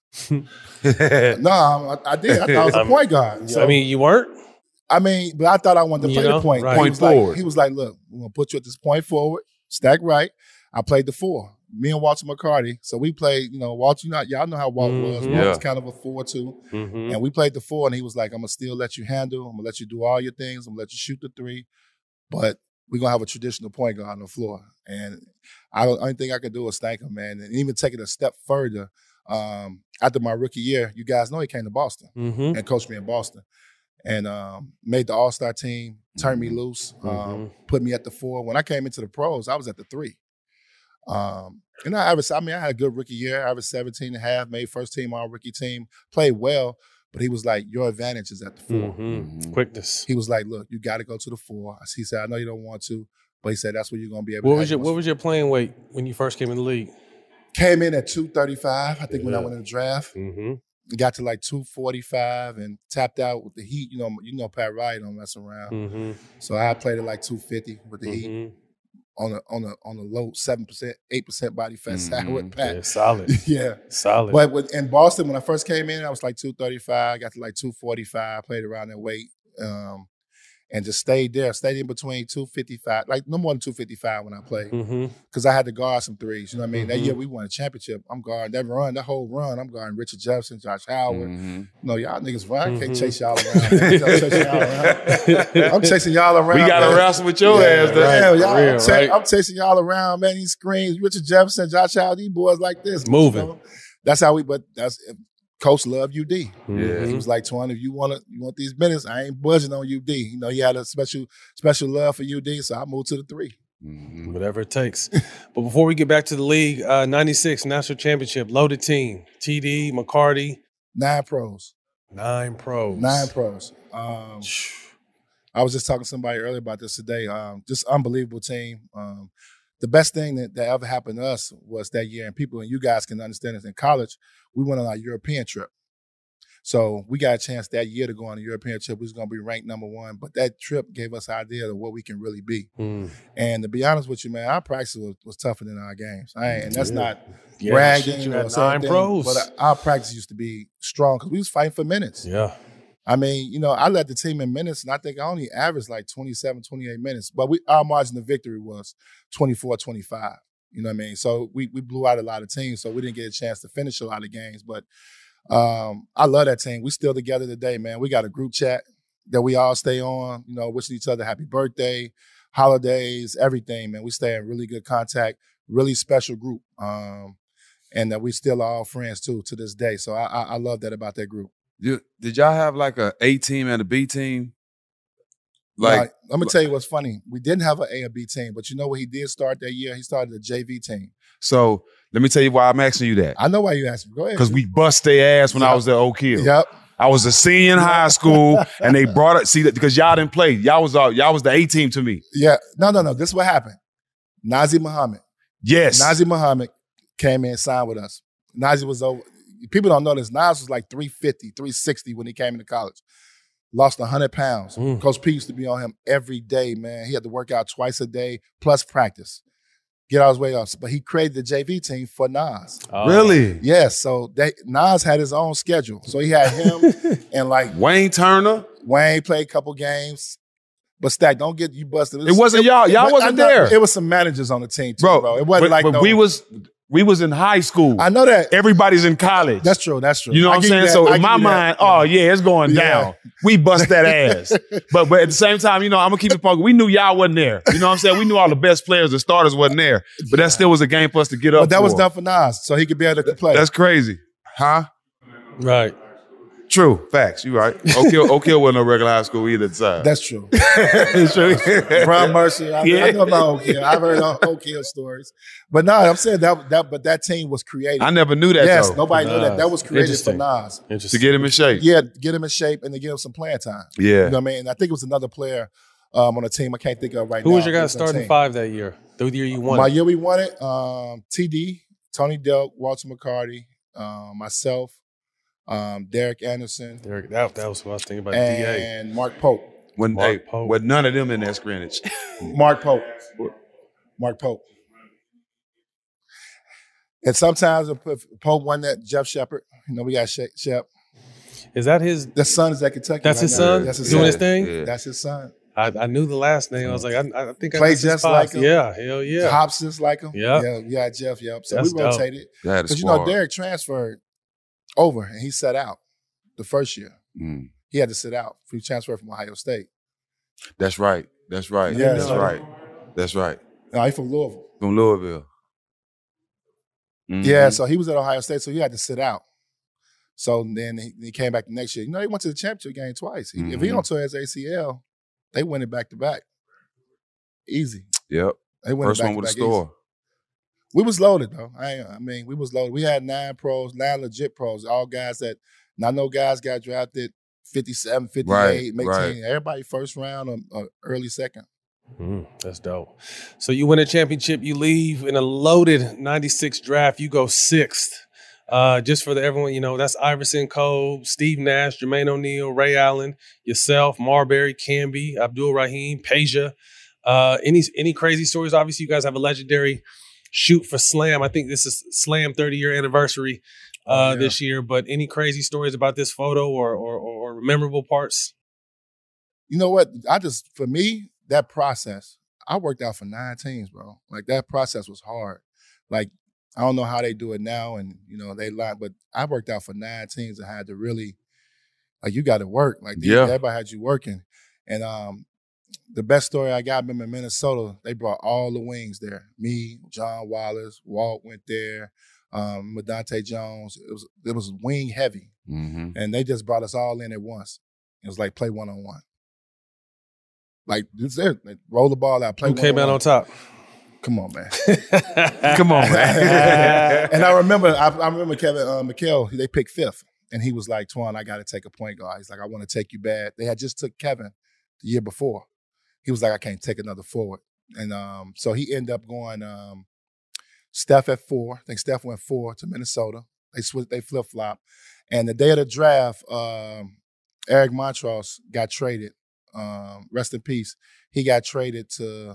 no, I, I did. I thought I was a point guard. So, I mean, you weren't? I mean, but I thought I wanted to You play know, the point. right. He Point was like- forward. he was like, look, we're going to put you at this point forward, stack right. I played the four. Me and Walter McCarty. So we played, you know, Walter, you know, y'all know how Walt was. Mhm. Walt was Yeah. kind of a four two. Mhm. And we played the four, and he was like, I'm going to still let you handle. I'm going to let you do all your things. I'm going to let you shoot the three. But we're going to have a traditional point guard on the floor. And I the only thing I could do was thank him, man. And even take it a step further, um, after my rookie year, you guys know he came to Boston Mhm. and coached me in Boston. And um, made the All-Star team, turned me loose, um, Mhm. put me at the four. When I came into the pros, I was at the three. Um, and I averaged, I mean, I had a good rookie year. I averaged seventeen and a half, made first team all rookie team, played well, but he was like, your advantage is at the four. Mhm. Quickness. He was like, look, you got to go to the four. He said, I know you don't want to, but he said, that's where you're going to be able What to was have your What was your playing weight when you first came in the league? Came in at two thirty-five, I think, when I Yeah. went in the draft. Mm-hmm. Got to like two forty-five and tapped out with the Heat. You know, you know Pat Riley don't mess around. Mhm. So I played at like two fifty with the Mhm. Heat on a on a on a low seven percent, eight percent body fat side Mhm. with Pat. Yeah, solid. yeah, Solid. But with, in Boston, when I first came in, I was like two thirty-five. Got to like two forty-five. Played around that weight. Um, and just stayed there. Stayed in between two fifty-five, like no more than two fifty-five when I played. Mhm. Because I had to guard some threes. You know what I mean? That Mhm. year we won a championship. I'm guarding that run, that whole run. I'm guarding Richard Jefferson, Josh Howard. Mm-hmm. No, y'all niggas run. I can't Mhm. chase y'all around. man. I'm chasing y'all around. I'm chasing y'all around. We gotta man. wrestle with your ass, though. Yeah, y'all, Real, I'm, cha- right? I'm chasing y'all around, man. These screens, Richard Jefferson, Josh Howard, these boys like this. you Moving. know? That's how we, but that's, Coach loved U D. Yeah. He was like, Twan, if you want to, you want these minutes, I ain't budging on U D. You know, he had a special, special love for U D, so I moved to the three. Whatever it takes. But before we get back to the league, uh, ninety-six National Championship, loaded team. T D, McCarty. Nine pros. Nine pros. Nine pros. Um, I was just talking to somebody earlier about this today. Um, just unbelievable team. Um, the best thing that, that ever happened to us was that year, and people and you guys can understand this in college, we went on our European trip. So we got a chance that year to go on a European trip. We was going to be ranked number one, but that trip gave us an idea of what we can really be. Mm. And to be honest with you, man, our practice was, was tougher than our games. I ain't, and that's Yeah. not Yeah, bragging shit, you or had nine something, pros. but our practice used to be strong because we was fighting for minutes. Yeah. I mean, you know, I led the team in minutes, and I think I only averaged like twenty-seven, twenty-eight minutes. But we our margin of victory was twenty-four, twenty-five. You know what I mean? So we we blew out a lot of teams, so we didn't get a chance to finish a lot of games. But um, I love that team. We still together today, man. We got a group chat that we all stay on, you know, wishing each other happy birthday, holidays, everything, man. We stay in really good contact, really special group. Um, and that we still are all friends, too, to this day. So I, I, I love that about that group. You, did y'all have like a A team and a B team? Like, Like, let me tell you what's funny. We didn't have an A or B team, but you know what he did start that year? He started a J V team. so let me tell you why I'm asking you that. I know why you asked me. Go ahead. Because we bust their ass when I Yep. was at Oak Hill. Yep. I was a senior in high school, and they brought it. See that because y'all didn't play. Y'all was uh, y'all was the A team to me. Yeah. No, no, no. This is what happened. Nazi Muhammad. Yes. Nazi Muhammad came in and signed with us. Nazi was over. People don't know this. Nas was like three fifty, three sixty when he came into college. Lost one hundred pounds. Mm. Coach P used to be on him every day, man. He had to work out twice a day, plus practice. Get all his weight off. But he created the J V team for Nas. Oh. Really? Yes. So they, Nas had his own schedule. So he had him and like Wayne Turner. Wayne played a couple games. But Stack, don't get you busted. It wasn't y'all. Y'all but- wasn't I know- there. It was some managers on the team too, Bro, bro. It wasn't but, like but no, we was we was in high school. I know that. Everybody's in college. That's true. That's true. You know I what I'm give you saying? that. So I in give my you that. mind, oh yeah, it's going Yeah. down. We bust that ass. but but at the same time, you know, I'm gonna keep it funky. We knew y'all wasn't there. You know what I'm saying? We knew all the best players, the starters wasn't there. But that still was a game for us to get up. But that was for. done for Nas, so he could be able to play. That's crazy, huh? Right. True. Facts. You right. Oak Hill, Oak Hill wasn't no regular high school either at the time. That's true. It's true. Brian Mercer. I, Yeah. I know about Oak Hill. I've heard Oak Hill stories. But no, I'm saying that that but that team was created. I never knew that, Yes, though. nobody knew that. Nas. That was created for Interesting. Nas. To get him in shape. Yeah, get him in shape and to give him some playing time. Yeah. You know what I mean? And I think it was another player um, on the team I can't think of right Who now. was your It guys on the starting team. five that year? The year you won. My it? year we won it, um, T D, Tony Delk, Walter McCarty, um, myself, um, Derek Anderson, Derek, that, that was what I was thinking about. D A. and Mark Pope. When, Mark hey, Pope. with none of them in that scrimmage. Mark Pope. Mark Pope. And sometimes if if Pope won that, Jeff Shepard. You know, we got She- Shep. Is that his? The son is at Kentucky. That's right his now. son That's his doing son. his thing. Yeah. That's his son. I, I knew the last name. I was like, I, I think I Play missed his just pops. like him. Yeah, hell yeah. Hops just like him. Yeah. Yeah, yeah, Jeff, yep. So That's we dope. rotated. They had a Because, you know, squad. Derek transferred over and he sat out the first year. Mm. He had to sit out. He transferred from Ohio State. That's right. That's right. Yeah, That's so- right. That's right. No, he's from Louisville. From Louisville. Mhm. Yeah, so he was at Ohio State, so he had to sit out. So then he, he came back the next year. You know, he went to the championship game twice. He- If he Mhm. don't tear his A C L, they win it back to back. Easy. Yep. They win First it back one to with a back score. easy. We was loaded though. I, I mean, we was loaded. We had nine pros, nine legit pros, all guys that. And I know guys got drafted fifty-seven, fifty-eight, Right, make right. team. Everybody first round or, or early second. Mm, that's dope. So you win a championship, you leave in a loaded ninety-six draft, you go sixth. Uh, just for the everyone, you know, that's Iverson, Cole, Steve Nash, Jermaine O'Neal, Ray Allen, yourself, Marbury, Camby, Abdul Rahim, Peja. Uh, any any crazy stories? Obviously, you guys have a legendary shoot for Slam. I think this is Slam thirty year anniversary uh, Oh, yeah. this year. But any crazy stories about this photo or, or or memorable parts? You know what? I just, for me, that process, I worked out for nine teams, bro. Like that process was hard. Like, I don't know how they do it now and, you know, they lie, but I worked out for nine teams and had to really, like, you got to work. Like, Yeah. everybody had you working. And um, the best story I got, I remember in Minnesota, they brought all the wings there. Me, John Wallace, Walt went there, um, Medante Jones. It was, it was wing heavy. Mm-hmm. And they just brought us all in at once. It was like play one-on-one. Like, this there, like, roll the ball out, play Who came out one-on-one. on top? Come on, man. Come on, man. And I remember, I, I remember Kevin uh, McHale, they picked fifth. And he was like, Twan, I got to take a point guard. He's like, I want to take you bad. They had just took Kevin the year before. He was like, I can't take another forward. And um, so he ended up going um, Steph at four. I think Steph went four to Minnesota. They switched, they flip-flop. And the day of the draft, um, Eric Montross got traded. Um, rest in peace. He got traded to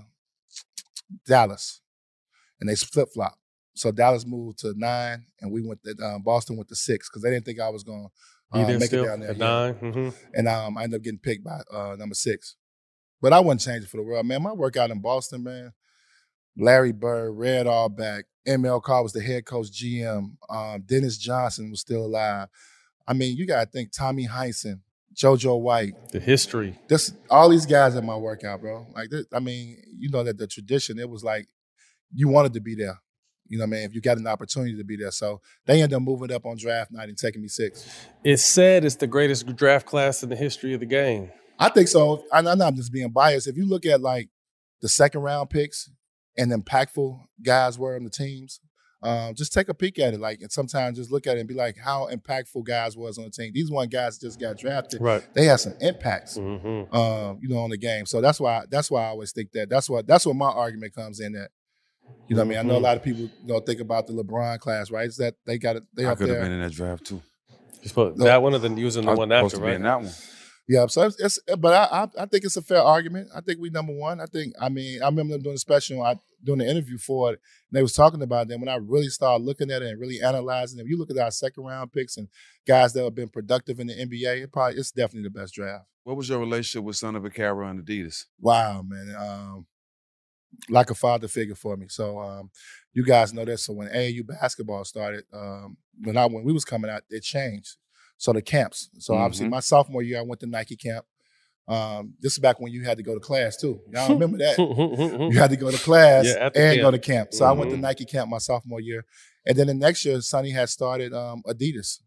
Dallas, and they flip-flop. So Dallas moved to nine, and we went. To, um, Boston went to six because they didn't think I was going to You uh, there make still it down there. at yeah. nine? Mm-hmm. And um, I ended up getting picked by uh, number six. But I wouldn't change it for the world, man. My workout in Boston, man. Larry Bird, Red Auerbach, M L Carr was the head coach, G M. Um, Dennis Johnson was still alive. I mean, you got to think Tommy Heinsohn, JoJo White. The history. This all these guys at my workout, bro. Like, this, I mean, you know that the tradition, it was like you wanted to be there. You know what I mean? If you got an opportunity to be there. So they ended up moving up on draft night and taking me six. It's said it's the greatest draft class in the history of the game. I think so. I- I'm not just being biased. If you look at like the second round picks and impactful guys were on the teams, um, just take a peek at it. Like, and sometimes just look at it and be like, how impactful guys was on the team. These one guys just got drafted. Right. They had some impacts, Mm-hmm. um, you know, on the game. So that's why. That's why I always think that. That's what. That's what my argument comes in at. You know what I mean? I know a lot of people you know think about the LeBron class, right? It's that they got it. They I up could have there. been in that draft too. You supposed, that one or the using the I was one supposed after, to be right? in that one. Yeah, so it's, it's but I, I I think it's a fair argument. I think we number one. I think I mean I remember them doing a special, I doing the interview for it, and they was talking about them. When I really started looking at it and really analyzing it, if you look at our second round picks and guys that have been productive in the N B A, it probably it's definitely the best draft. What was your relationship with Son of Vaccaro and Adidas? Wow, man, um, like a father figure for me. So um, you guys know this. So when A A U basketball started, um, when I when we was coming out, it changed. So the camps. So obviously Mhm. my sophomore year, I went to Nike camp. Um, this is back when you had to go to class too. Y'all remember that? You had to go to class Yeah, at the and camp. go to camp. So I went to Mhm. Nike camp my sophomore year. And then the next year, Sonny had started um, Adidas.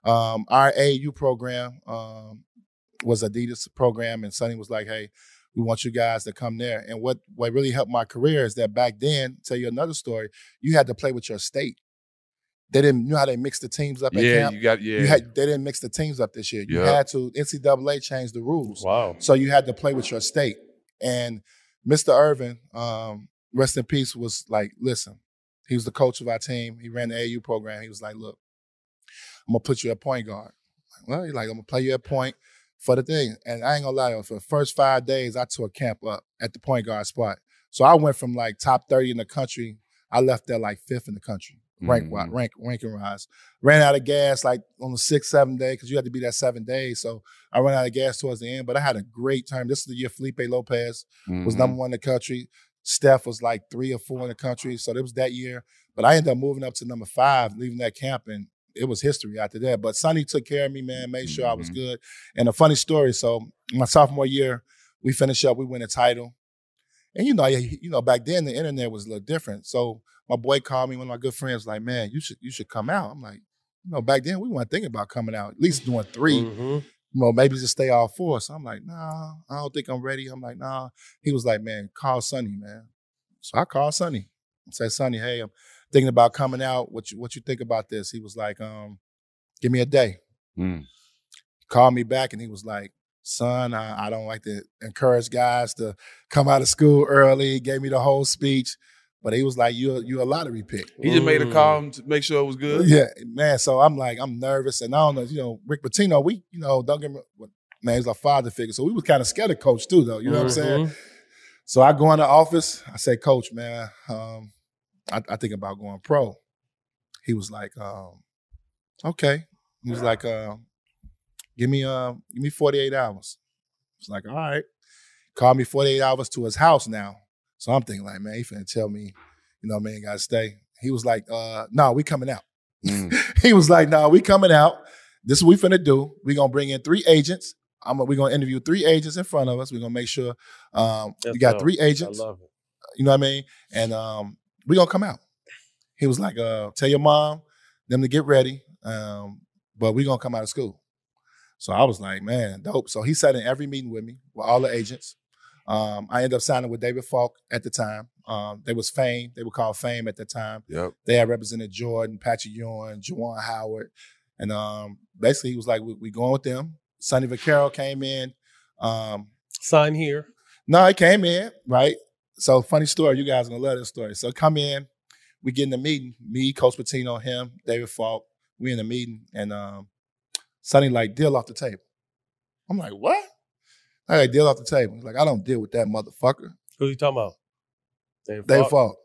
Um, our A A U program um, was Adidas program, and Sonny was like, hey, we want you guys to come there. And what, what really helped my career is that back then, tell you another story, you had to play with your state. They didn't you know how they mix the teams up at Yeah, camp? you got- yeah. You had, they didn't mix the teams up this year. You Yep. had to, N C double A changed the rules. Wow. So you had to play with your state. And Mister Irvin, um, rest in peace, was like, listen, he was the coach of our team. He ran the A A U program. He was like, look, I'm going to put you at point guard. Well, he's like, I'm going to play you at point for the thing. And I ain't going to lie to you, for the first five days, I took camp up at the point guard spot. So I went from like top thirty in the country. I left there like fifth in the country, rank Mhm. rank ranking rise. Ran out of gas like on the sixth, seventh day because you had to be there seven days. So I ran out of gas towards the end, but I had a great time. This is the year Felipe Lopez was Mhm. number one in the country. Steph was like three or four in the country. So it was that year. But I ended up moving up to number five, leaving that camp, and it was history after that. But Sonny took care of me, man, made sure I was good. And a funny story, so my sophomore year, we finished up, we win a title. And you know, you you know, back then the internet was a little different. So my boy called me, one of my good friends, like, man, you should you should come out. I'm like, you know, back then we weren't thinking about coming out, at least doing three. Mm-hmm. You know, maybe just stay all four. So I'm like, nah, I don't think I'm ready. I'm like, nah. He was like, man, call Sonny, man. So I called Sonny. I said, Sonny, hey, I'm thinking about coming out. What you what you think about this? He was like, um, give me a day. Mm. Called me back and he was like, son, I, I don't like to encourage guys to come out of school early. He gave me the whole speech. But he was like, you're, you're a lottery pick. He just made a call to make sure it was good. Yeah, man. So I'm like, I'm nervous. And I don't know, you know, Rick Pitino, we, you know, don't get me, man, he's a father figure. So we was kind of scared of Coach too, though. You know what I'm saying? So I go in the office. I say, Coach, man, um, I, I think about going pro. He was like, um, okay. He was like, uh, give me uh, give me forty-eight hours. I was like, all right. Called me forty-eight hours to his house now. So I'm thinking like, man, he finna tell me, you know, man, gotta stay. He was like, uh, no, nah, we coming out. Mm. He was like, no, nah, we coming out. This is what we finna do. We gonna bring in three agents. I'm we're gonna interview three agents in front of us. We're gonna make sure um, we got three agents. I love it. You know what I mean? And um, we gonna come out. He was like, uh, tell your mom, them to get ready. Um, but we gonna come out of school. So I was like, man, dope. So he sat in every meeting with me, with all the agents. Um, I ended up signing with David Falk at the time. Um, they was Fame. They were called Fame at the time. Yep. They had represented Jordan, Patrick Ewing, Juwan Howard. And um, basically he was like, we, we going with them. Sonny Vaccaro came in. Um, Sign here. No, he came in, right? So funny story. You guys are going to love this story. So come in. We get in the meeting. Me, Coach Pitino, him, David Falk. We in the meeting. And um, Sonny like, deal off the table. I'm like, what? I like, deal off the table. He's like, I don't deal with that motherfucker. Who you talking about? Dave Dave Falk? Falk.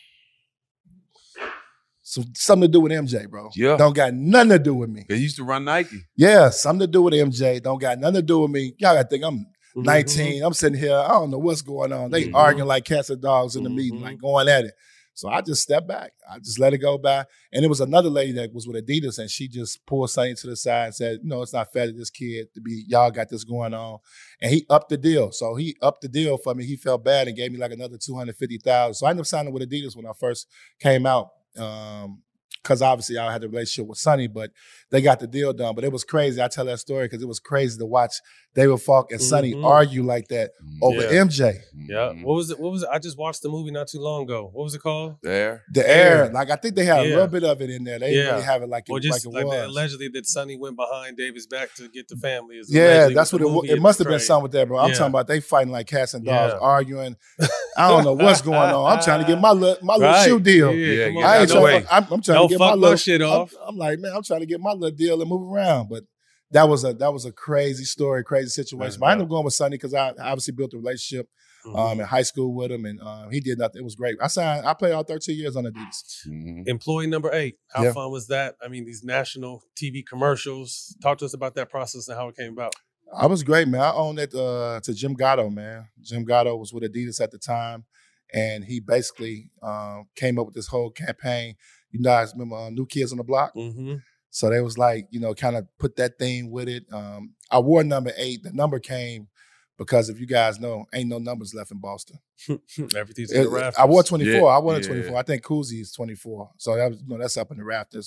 So something to do with M J, bro. Yeah. Don't got nothing to do with me. They used to run Nike. Yeah, something to do with M J. Don't got nothing to do with me. Y'all got to think I'm Mm-hmm. nineteen. I'm sitting here. I don't know what's going on. They Mhm. arguing like cats and dogs in the Mm-hmm. meeting, like going at it. So I just stepped back. I just let it go by. And it was another lady that was with Adidas, and she just pulled Sonny to the side and said, no, it's not fair to this kid to be, y'all got this going on. And he upped the deal. So he upped the deal for me. He felt bad and gave me like another two hundred fifty thousand dollars. So I ended up signing with Adidas when I first came out. Um, Because obviously I had a relationship with Sonny, but they got the deal done. But it was crazy. I tell that story because it was crazy to watch David Falk and Sonny Mhm. argue like that over Yeah. M J. Yeah. What was it? What was it? I just watched the movie not too long ago. What was it called? There. The air, like I think they had a Yeah. little bit of it in there. They didn't Yeah. really have it like it, Or just like it like was. that allegedly that Sonny went behind David's back to get the family. Is Yeah, allegedly that's what what the it was. movie It must have been portrayed. something with that, bro. I'm Yeah. talking about they fighting like cats and dogs, Yeah. arguing. I don't know what's going on. I'm trying to get my little my little Right. shoe deal. Yeah, come on. I ain't Don't- trying. I'm, I'm trying don't to get fuck my my little shit I'm- off. I'm, like, man, I'm trying to get my little deal and move around. But that was a that was a crazy story, crazy situation. But I ended up going with Sonny because I obviously built a relationship um, in high school with him, and um, he did nothing. It was great. I signed. I played all thirteen years on Adidas. Employee number eight. How Yeah. fun was that? I mean, these national T V commercials. Talk to us about that process and how it came about. I was great, man. I owned it uh, to Jim Gatto, man. Jim Gatto was with Adidas at the time, and he basically um, came up with this whole campaign. You guys remember uh, New Kids on the Block? Mm-hmm. So they was like, you know, kind of put that thing with it. Um, I wore number eight. The number came because if you guys know, ain't no numbers left in Boston. Everything's in the It- rafters. I wore twenty-four. Yeah, I wore yeah. twenty-four. I think Koozie is twenty-four. So that was, you know, that's up in the rafters.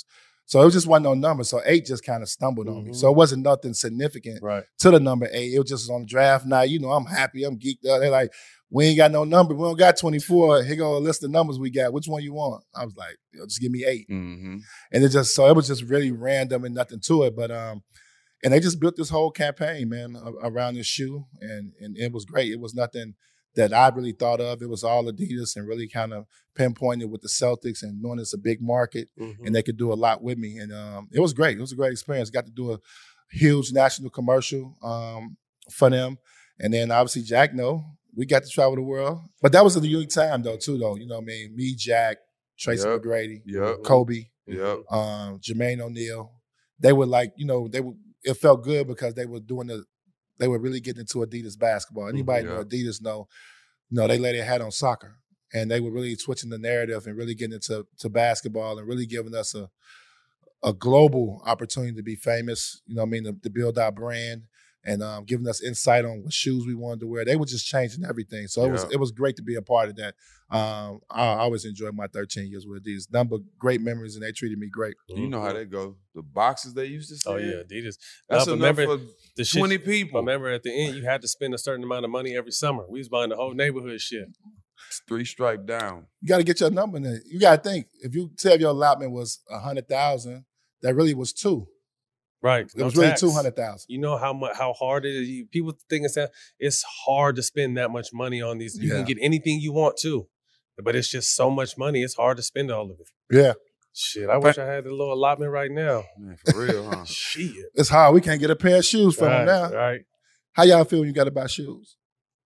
So it was just wasn't no number. So eight just kind of stumbled on Mm-hmm. me. So it wasn't nothing significant right. to the number eight. It was just on the draft night. You know, I'm happy. I'm geeked out. They're like, we ain't got no number. We don't got twenty-four. Here go a list of numbers we got. Which one you want? I was like, Yo, just give me eight. Mm-hmm. And it just, so it was just really random and nothing to it. But, um, and they just built this whole campaign, man, around this shoe. And, and it was great. It was nothing that I really thought of. It was all Adidas and really kind of pinpointed with the Celtics and knowing it's a big market Mm-hmm. and they could do a lot with me. And um, it was great. It was a great experience. Got to do a huge national commercial um, for them. And then obviously Jack, no, we got to travel the world. But that was a unique time though, too, though. You know what I mean? Me, Jack, Tracy Yep. McGrady, Yep. Kobe, Yep. um, Jermaine O'Neal. They were like, you know, they were, it felt good because they were doing the, they were really getting into Adidas basketball. Anybody Yeah. know Adidas know, you know, they lay their hat on soccer. And they were really switching the narrative and really getting into to basketball and really giving us a a global opportunity to be famous, you know what I mean, to, to build our brand and um, giving us insight on what shoes we wanted to wear. They were just changing everything. So it was Yeah. it was great to be a part of that. Um, I, I always enjoyed my thirteen years with Adidas. Number great memories, and they treated me great. You know how that go. The boxes they used to sell. Oh yeah, Adidas. That's Now, enough remember for the shit- twenty people. Remember at the end, you had to spend a certain amount of money every summer. We was buying the whole neighborhood shit. It's three stripe down. You got to get your number in there. You got to think, if you tell your allotment was one hundred thousand, that really was two. Right. It was really two hundred thousand. You know how much how hard it is. You, people think it's it's hard to spend that much money on these. You Yeah. can get anything you want to, but it's just so much money. It's hard to spend all of it. Yeah. Shit, I wish I had a little allotment right now. Man, for real, huh? Shit. It's hard. We can't get a pair of shoes from Right, them now. right. How y'all feel when you got to buy shoes?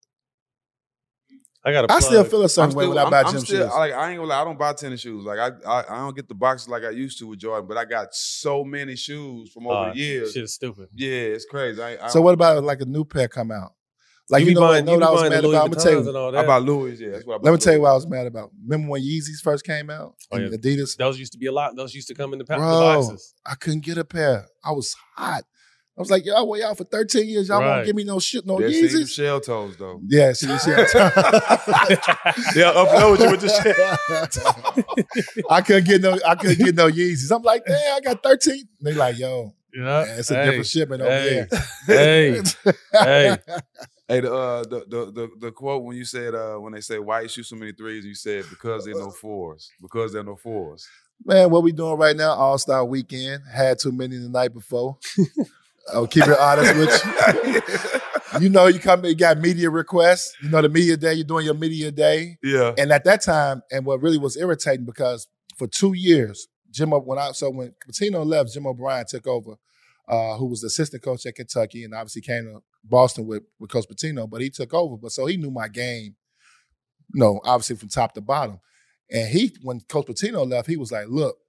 I got. I still feel a certain way when I I'm, buy I'm gym still, shoes. Like, I ain't gonna lie, I don't buy tennis shoes. Like I, I, I don't get the boxes like I used to with Jordan, but I got so many shoes from over Uh, the years. shit is stupid. Yeah, it's crazy. I, I So what about like a new pair come out? Like You you, be know, buying- what, know you what be I was buying mad the Louis about? I'm gonna tell Vuittons you. and all I that. buy Louis. Yeah, that's what I buy. Let me tell you Louis. what I was mad about. Remember when Yeezys first came out? Oh, And yeah. Adidas? Those used to be a lot. Those used to come in the, pa- the Bro, boxes. I couldn't get a pair. I was hot. I was like, yo, I wear y'all for thirteen years. Y'all Right. won't give me no shit, no Yeah, see them Yeezys? shell toes though. Yeah, see, you see, They'll upload you with the shit. I couldn't get no, I couldn't get no Yeezys. I'm like, damn, I got thirteen. They like, yo, Yeah, man, it's a Hey, different shipment over hey, there. hey, hey. Hey, the, uh, the the the the quote when you said uh, when they say why you shoot so many threes, you said because there are no fours. Because there are no fours. Man, what we doing right now? All Star Weekend. Had too many the night before. I'll keep it honest with you. You know, you come, you got media requests. You know, the media day. You're doing your media day. Yeah. And at that time, and what really was irritating because for two years, Jim, O- when I so when Pitino left, Jim O'Brien took over, uh, who was the assistant coach at Kentucky, and obviously came to Boston with with Coach Pitino. But he took over, but so he knew my game. You know, obviously from top to bottom. And he, when Coach Pitino left, he was like, "Look,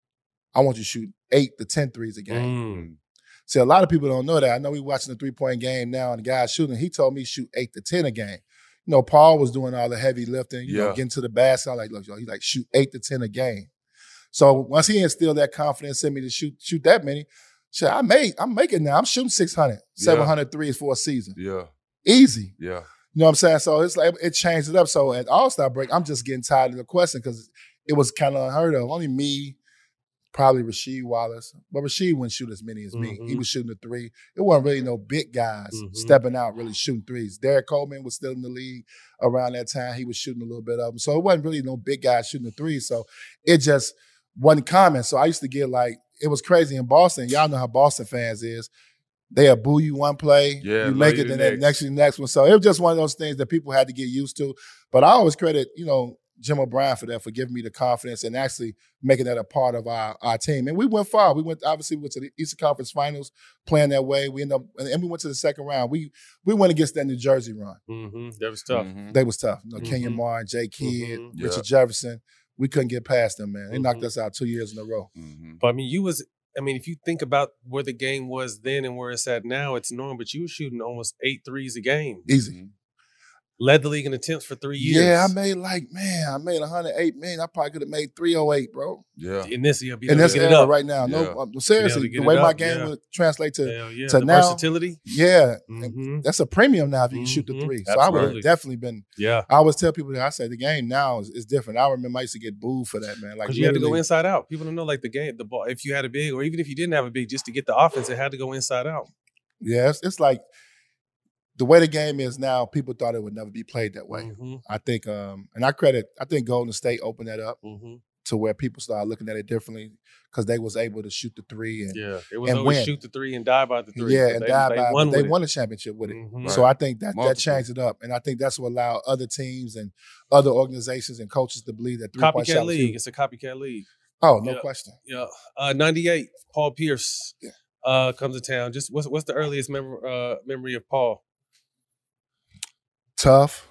I want you to shoot eight to ten threes a game." Mm. See, a lot of people don't know that. I know we watching the three-point game now, and the guy's shooting. He told me shoot eight to ten a game. You know, Paul was doing all the heavy lifting, you know, Yeah. getting to the basket. I'm like, look, yo, he's like, shoot eight to ten a game. So once he instilled that confidence in me to shoot shoot that many, shit, I made, I'm making now. I'm shooting six hundred, seven hundred threes for a season. Yeah. Easy. Yeah. You know what I'm saying? So it's like, it changed it up. So at All-Star break, I'm just getting tired of the question because it was kind of unheard of. Only me, probably Rasheed Wallace. But Rasheed wouldn't shoot as many as me. He Mhm. was shooting the three. It wasn't really no big guys Mhm. stepping out, really shooting threes. Derek Coleman was still in the league around that time. He was shooting a little bit of them. So it wasn't really no big guys shooting the threes. So it just wasn't common. So I used to get like, it was crazy in Boston. Y'all know how Boston fans is. They'll boo you one play, Yeah, you love make you it, the then next. next, next, next one. So it was just one of those things that people had to get used to. But I always credit, you know, Jim O'Brien for that, for giving me the confidence and actually making that a part of our, our team. And we went far. We went, obviously, we went to the Eastern Conference Finals playing that way. We ended up, and we went to the second round. We we went against that New Jersey run. Mm-hmm. That was tough. Mhm. They was tough. You know, Kenyon Mhm. Martin, Jay Kidd, Mhm. Richard Yeah. Jefferson. We couldn't get past them, man. They knocked Mhm. us out two years in a row. Mhm. But I mean, you was. I mean, if you think about where the game was then and where it's at now, it's normal. But you were shooting almost eight threes a game. Easy. Led the league in attempts for three years. Yeah, I made like, man, I made one hundred eight million. I probably could have made three oh eight, bro. Yeah. In this year, be In able this to get it era up. right now. Yeah. No, um, seriously, get the way it my up, game yeah. would translate to, Hell yeah. to The now. versatility. Yeah. Mhm. That's a premium now if you can shoot the Mhm. three. So I would Absolutely. have definitely been. Yeah. I always tell people that I say the game now is, is different. I remember I used to get booed for that, man. Like Because you had to go literally- inside out. People don't know, like, the game, the ball, if you had a big, or even if you didn't have a big, just to get the offense, it had to go inside out. Yeah, it's, it's like the way the game is now, people thought it would never be played that way. Mhm. I think, um, and I credit, I think Golden State opened that up Mhm. to where people started looking at it differently because they was able to shoot the three and Yeah. It was and always win. shoot the three and die by the three. Yeah, But and they, die they by, won but they with won it. a championship with it. Mhm. So I think that that Multiple. changed it up, and I think that's what allowed other teams and other organizations and coaches to believe that three point Copycat shot was league. huge. It's a copycat league. Oh, no Yeah. question. Yeah. Uh, ninety-eight, Paul Pierce Yeah. uh, comes to town. Just what's what's the earliest mem- uh, memory of Paul? Tough,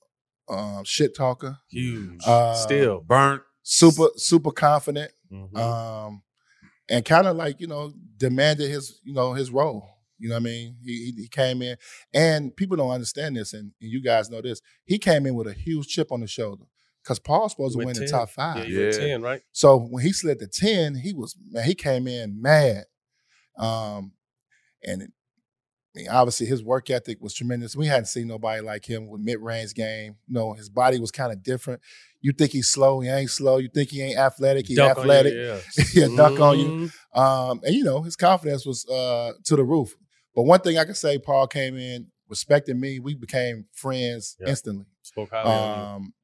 um, shit talker, Huge. Uh, Still. Burnt. super super confident, Mhm. um, and kind of like you know demanded his you know his role. You know what I mean? He he, he came in, and people don't understand this, and, and you guys know this. He came in with a huge chip on his shoulder because Paul's supposed to Went win the ten. top Yeah, five. you went Yeah. ten, right? So when he slid to ten, he was man. He came in mad, um, and it, I mean, obviously his work ethic was tremendous. We hadn't seen nobody like him with mid range game. You know, his body was kind of different. You think he's slow, he ain't slow. You think he ain't athletic, he's Dunk on you, athletic. yeah. yeah, dunk on you. Mhm. Um, and you know, his confidence was uh, to the roof. But one thing I can say, Paul came in respecting me. We became friends Yeah. instantly. Spoke highly on you. Um,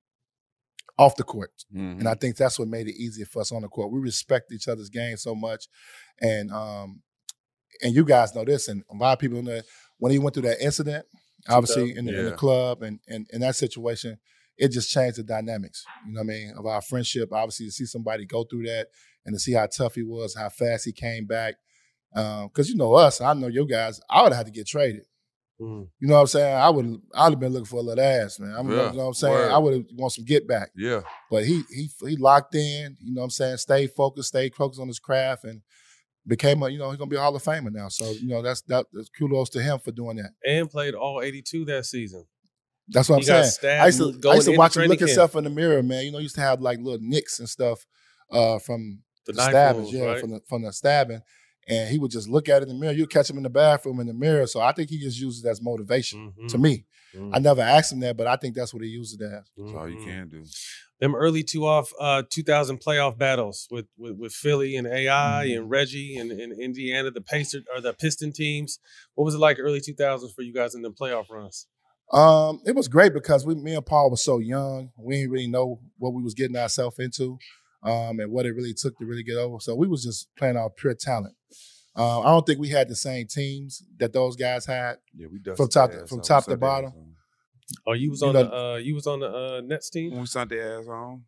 off the court. Mhm. And I think that's what made it easier for us on the court. We respect each other's game so much. And um, and you guys know this, and a lot of people know when he went through that incident, obviously in the, in the Yeah. club and, and in that situation, it just changed the dynamics, you know what I mean, of our friendship. Obviously, to see somebody go through that and to see how tough he was, how fast he came back. Because you know us, I know you guys, I would have had to get traded. Mm. You know what I'm saying? I would I would have been looking for a little ass, man. I'm, Yeah, You know what I'm saying? word. I would have want some get back. Yeah. But he he he locked in, you know what I'm saying, stayed focused, stayed focused on his craft, and became a, you know, he's gonna be a Hall of Famer now. So, you know, that's that that's kudos to him for doing that. And played all eighty-two that season. That's what I'm He got saying. stabbed I used to, going I used to into watch him training look camp. himself in the mirror, man. You know, he used to have like little nicks and stuff uh, from The the, knife stabbings, wounds, yeah, right? from the from the stabbing. And he would just look at it in the mirror. You'd catch him in the bathroom in the mirror. So I think he just uses it as motivation Mhm. to me. Mhm. I never asked him that, but I think that's what he uses it as. That's all you Mhm. can do. Them early two off uh, two thousand playoff battles with, with with Philly and A I Mm-hmm. and Reggie and, and Indiana, the Pacers or the Piston teams. What was it like early two thousands for you guys in the playoff runs? Um, it was great because we, me and Paul was so young. We didn't really know what we was getting ourselves into, um, and what it really took to really get over. So we was just playing our pure talent. Uh, I don't think we had the same teams that those guys had Yeah, we dusted from top their to, ass from off. top We to sent their ass bottom. on. Oh, you was You on know- the uh, you was on the uh, Nets team. When we sent their ass on.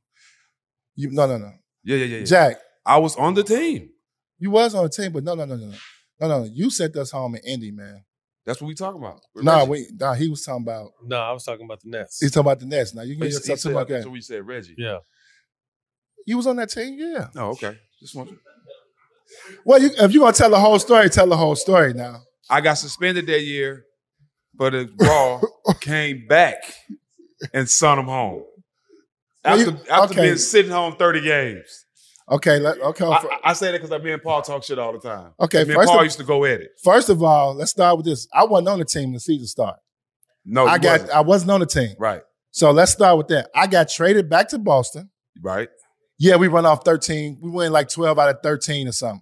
You no no no. Yeah, yeah, yeah, yeah. Jack, I was on the team. you was on the team, but no no no no no no no. You sent us home in Indy, man. That's what we talking about. With Nah, Reggie. we nah. He was talking about. No, I was talking about the Nets. He's talking about the Nets. Now you can He get said- he yourself said- something like That's that. what we said, Reggie. Yeah. You was on that team, yeah. Oh, okay. Just want. Well, you, if you gonna tell the whole story, tell the whole story now. I got suspended that year, but the Raw came back and sent him home. Well, After, you- after okay. being sitting home thirty games. Okay, let, okay. I, I, I say that because me and Paul talk shit all the time. Okay, me and first Paul of- used to go at it. First of all, let's start with this. I wasn't on the team when the season started. No, I you got wasn't. I wasn't on the team. Right, So let's start with that. I got traded back to Boston. right. Yeah, we run off thirteen. We win like twelve out of thirteen or something.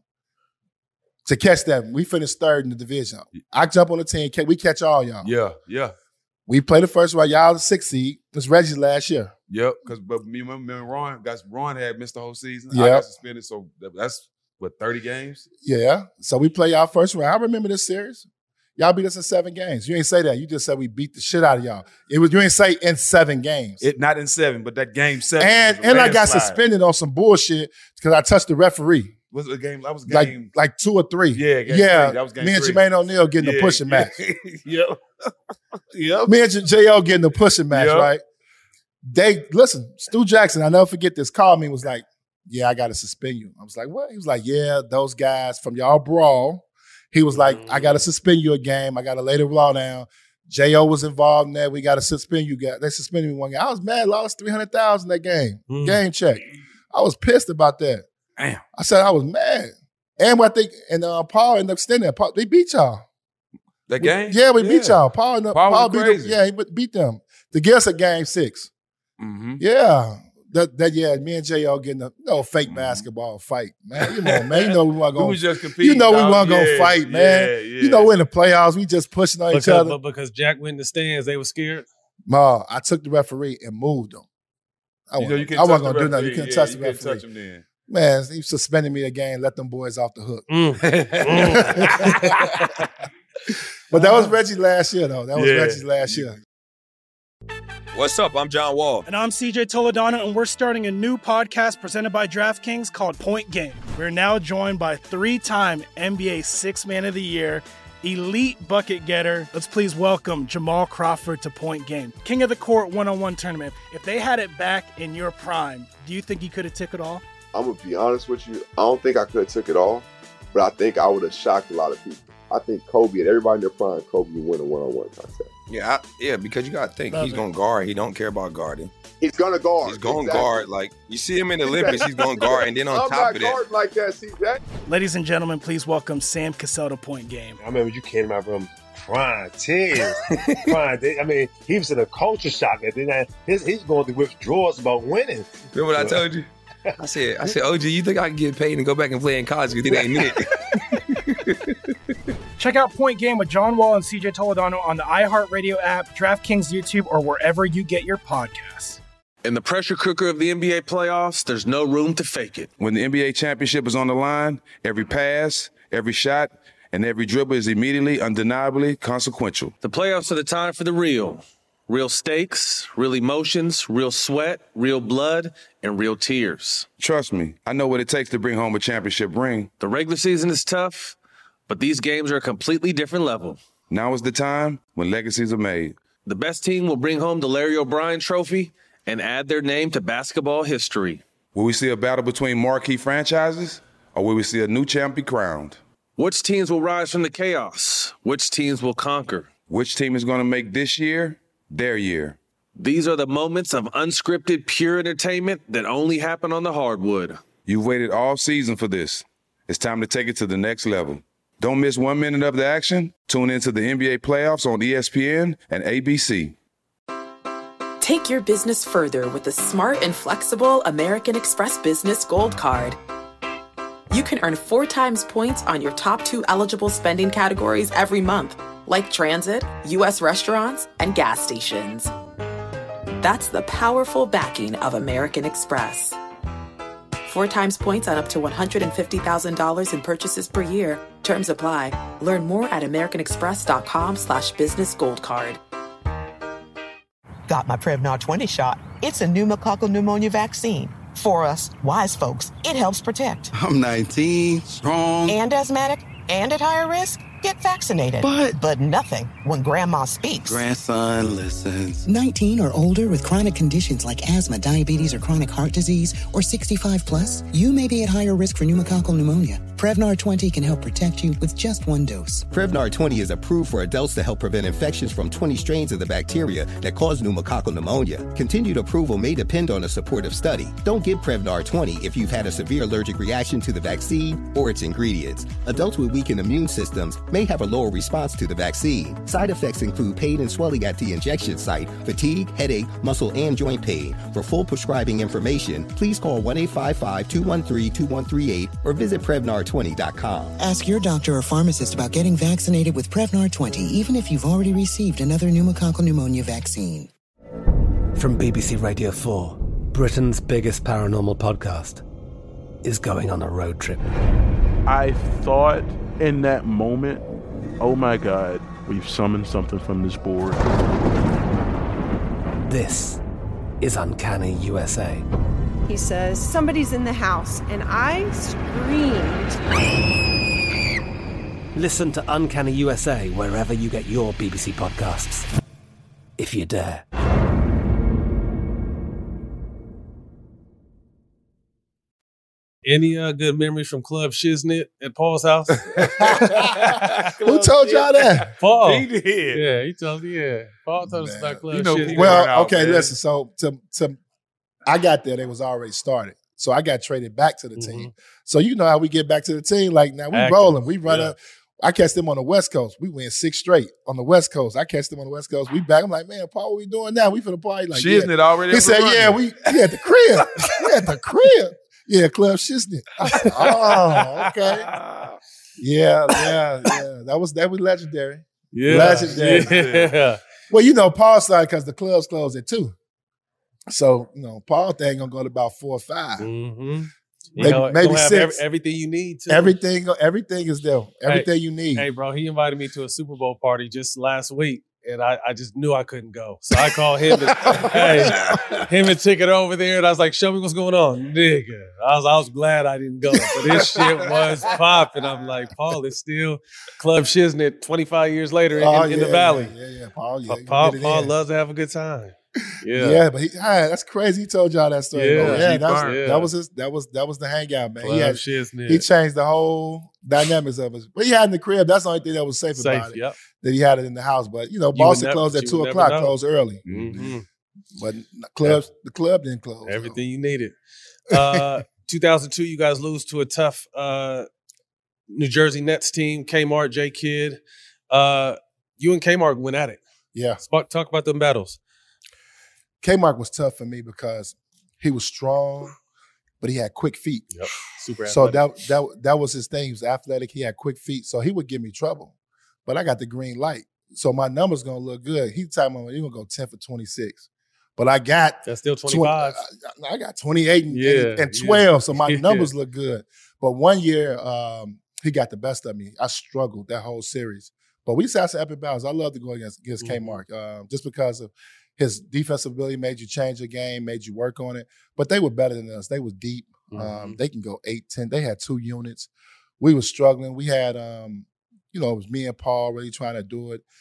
To catch that, we finished third in the division. I jump on the team. ca- We catch all y'all. Yeah, yeah, We play the first round. Y'all the sixth seed. It was Reggie's last year. yep. Because but me, me, me and Ron, got Ron had missed the whole season. I Yep. got suspended, so that- that's what thirty games. Yeah. So we play y'all first round. I remember this series. Y'all beat us in seven games. You ain't say that. You just said we beat the shit out of y'all. It was you ain't say in seven games. It not in seven, but that game seven. and was a and I got landslide. suspended on some bullshit because I touched the referee. Was it a game? That was Like game. like two or three. Yeah, game yeah. three. That was game Me and three. Jermaine O'Neal getting the Yeah, pushing yeah. match. yep. yep. Me and J O getting the pushing match, Yep. right? They listen, Stu Jackson, I never forget this, called me and was like, yeah, I gotta suspend you. I was like, what? He was like, yeah, those guys from y'all brawl. He was like, I gotta suspend you a game. I gotta lay the law down. J O was involved in that. We got to suspend you guys. They suspended me one game. I was mad. Lost three hundred thousand dollars that game. Mm. Game check. I was pissed about that. Damn. I said I was mad. And what they and uh, Paul ended up extending that. Paul, they beat y'all. That We- game? yeah, we Yeah. beat y'all. Paul, ended up- Paul was Paul beat them. crazy. Yeah, he beat them to get us a game six. Mm-hmm. Yeah. That, that yeah, me and J O getting a no fake basketball fight, man. You know, man. You know we weren't We gonna. was just competing, You know we dog. weren't gonna Yeah, fight, man. yeah, You know we're in the playoffs. We just pushing on each Because, other. but because Jack went in the stands, they were scared. Ma, I took the referee and moved him. I You know, you wasn't, couldn't I wasn't touch the gonna do nothing. You referee. couldn't Yeah, touch you the couldn't referee. touch him then. Man, he suspended me again. Let them boys off the hook. Mm. But that was Reggie last year, though. That was Yeah. Reggie's last year. What's up? I'm John Wall. And I'm C J Toledano, and we're starting a new podcast presented by DraftKings called Point Game. We're now joined by three-time N B A Sixth Man of the Year, elite bucket getter. Let's please welcome Jamal Crawford to Point Game. King of the Court one-on-one tournament. If they had it back in your prime, do you think he could have took it all? I'm gonna be honest with you. I don't think I could have took it all, but I think I would have shocked a lot of people. I think Kobe and everybody in their prime, Kobe would win a one-on-one contest. Yeah, I, yeah, because you got to think Love he's it. going to guard. He don't care about guarding. He's gonna guard. He's going to Exactly. guard. Like, you see him in the Olympics, he's going to guard. And then on I'm top not of that, guarding like that, C J. Ladies and gentlemen, please welcome Sam Cassell to Point Game. I remember you came to my room crying, tears, crying. They- I mean, he was in a culture shock. And then his, he's going through withdrawals about winning. remember what I told you? I said, I said, O G, you think I can get paid and go back and play in college because it ain't it? Check out Point Game with John Wall and C J Toledano on the iHeartRadio app, DraftKings YouTube, or wherever you get your podcasts. In the pressure cooker of the N B A playoffs, there's no room to fake it. When the N B A championship is on the line, every pass, every shot, and every dribble is immediately, undeniably consequential. The playoffs are the time for the real. Real stakes, real emotions, real sweat, real blood, and real tears. Trust me, I know what it takes to bring home a championship ring. The regular season is tough, but these games are a completely different level. Now is the time when legacies are made. The best team will bring home the Larry O'Brien Trophy and add their name to basketball history. Will we see a battle between marquee franchises, or will we see a new champ be crowned? Which teams will rise from the chaos? Which teams will conquer? Which team is going to make this year their year? These are the moments of unscripted, pure entertainment that only happen on the hardwood. You've waited all season for this. It's time to take it to the next level. Don't miss one minute of the action. Tune into the N B A playoffs on E S P N and A B C. Take your business further with the smart and flexible American Express Business Gold Card. You can earn four times points on your top two eligible spending categories every month, like transit, U S restaurants, and gas stations. That's the powerful backing of American Express. Four times points on up to one hundred fifty thousand dollars in purchases per year. Terms apply. Learn more at americanexpress.com slash business gold card. Got my Prevnar twenty shot. It's a pneumococcal pneumonia vaccine. For us, wise folks, it helps protect. I'm nineteen, strong. And asthmatic and at higher risk? Get vaccinated. But- But nothing when grandma speaks. Grandson listens. nineteen or older with chronic conditions like asthma, diabetes, or chronic heart disease, or sixty-five plus, you may be at higher risk for pneumococcal pneumonia. Prevnar twenty can help protect you with just one dose. Prevnar twenty is approved for adults to help prevent infections from twenty strains of the bacteria that cause pneumococcal pneumonia. Continued approval may depend on a supportive study. Don't give Prevnar twenty if you've had a severe allergic reaction to the vaccine or its ingredients. Adults with weakened immune systems may have a lower response to the vaccine. Side effects include pain and swelling at the injection site, fatigue, headache, muscle, and joint pain. For full prescribing information, please call one eight five five, two one three, two one three eight or visit Prevnar twenty dot com. Ask your doctor or pharmacist about getting vaccinated with Prevnar twenty, even if you've already received another pneumococcal pneumonia vaccine. From B B C Radio four, Britain's biggest paranormal podcast is going on a road trip. I thought in that moment, oh my God, we've summoned something from this board. This is Uncanny U S A. He says, somebody's in the house, and I screamed. Listen to Uncanny U S A wherever you get your B B C podcasts, if you dare. Any uh, good memories from Club Shiznit at Paul's house? Who told y'all that? Paul. He did. Yeah, he told me. Yeah, Paul told us about Club You know, Shiznit. Well, out, okay, man. listen. So to to I got there, they was already started. So I got traded back to the Mm-hmm. team. So you know how we get back to the team. Like now we Active. rolling. We run Yeah. up. I catch them on the West Coast. We win six straight on the West Coast. I catch them on the West Coast. We back. I'm like, man, Paul, what we doing now? We finna party. Like, Shiznit yeah. already He up and said, yeah, running. we, we at the crib. we at the crib. Yeah, Club Shiznit. I said, oh, okay. Yeah, yeah, yeah. That was that was legendary. Yeah. Legendary. Yeah. Well, you know, Paul started because the clubs closed at two. So, you know, Paul thing gonna go to about four or five. Mm-hmm. Maybe, you know, maybe gonna have six. every- everything you need. Too. Everything, everything is there. Everything Hey, you need. Hey, bro, he invited me to a Super Bowl party just last week, and I, I just knew I couldn't go. So I called him and hey, him and took it over there, and I was like, "Show me what's going on, nigga." I was I was glad I didn't go, but this shit was popping. I'm like, Paul, it's still Club Shiznit twenty-five years later in, Oh, in yeah, the Valley. Yeah, yeah, yeah. Paul, yeah, you Paul, get it Paul in. loves to have a good time. Yeah, Yeah, but he, ah, that's crazy. He told y'all that story. Yeah, bro. yeah, he that was, burned. Yeah. that was his. That was that was the hangout, man. Club He, had, Shiznit. he changed the whole dynamics of it. But he had in the crib. That's the only thing that was safe, Safe, about it. yep. That he had it in the house. But you know, You would Boston never- closed at you two would never o'clock. know. Closed early. Mm-hmm. But clubs, the club didn't close. Everything you needed. Uh, two thousand two, you guys lose to a tough uh, New Jersey Nets team. Kmart, J Kidd. Uh, you and Kmart went at it. Yeah. Spark, talk about them battles. K-Mark was tough for me because he was strong, but he had quick feet. Yep. Super So athletic. that that that was his thing. He was athletic. He had quick feet, so he would give me trouble. But I got the green light, so my numbers gonna look good. He told me you're gonna go ten for twenty-six, but I got That's still twenty-five. twenty, I got twenty-eight and, Yeah, and, and yeah. twelve, so my Yeah. numbers look good. But one year, um, he got the best of me. I struggled that whole series. But we used to have some epic battles. I love to go against against Mhm. K-Mark, um, just because of his defensive ability made you change the game, made you work on it. But they were better than us. They was deep. Um, Mhm. they can go eight, ten. They had two units. We were struggling. We had, um, you know, it was me and Paul really trying to do it.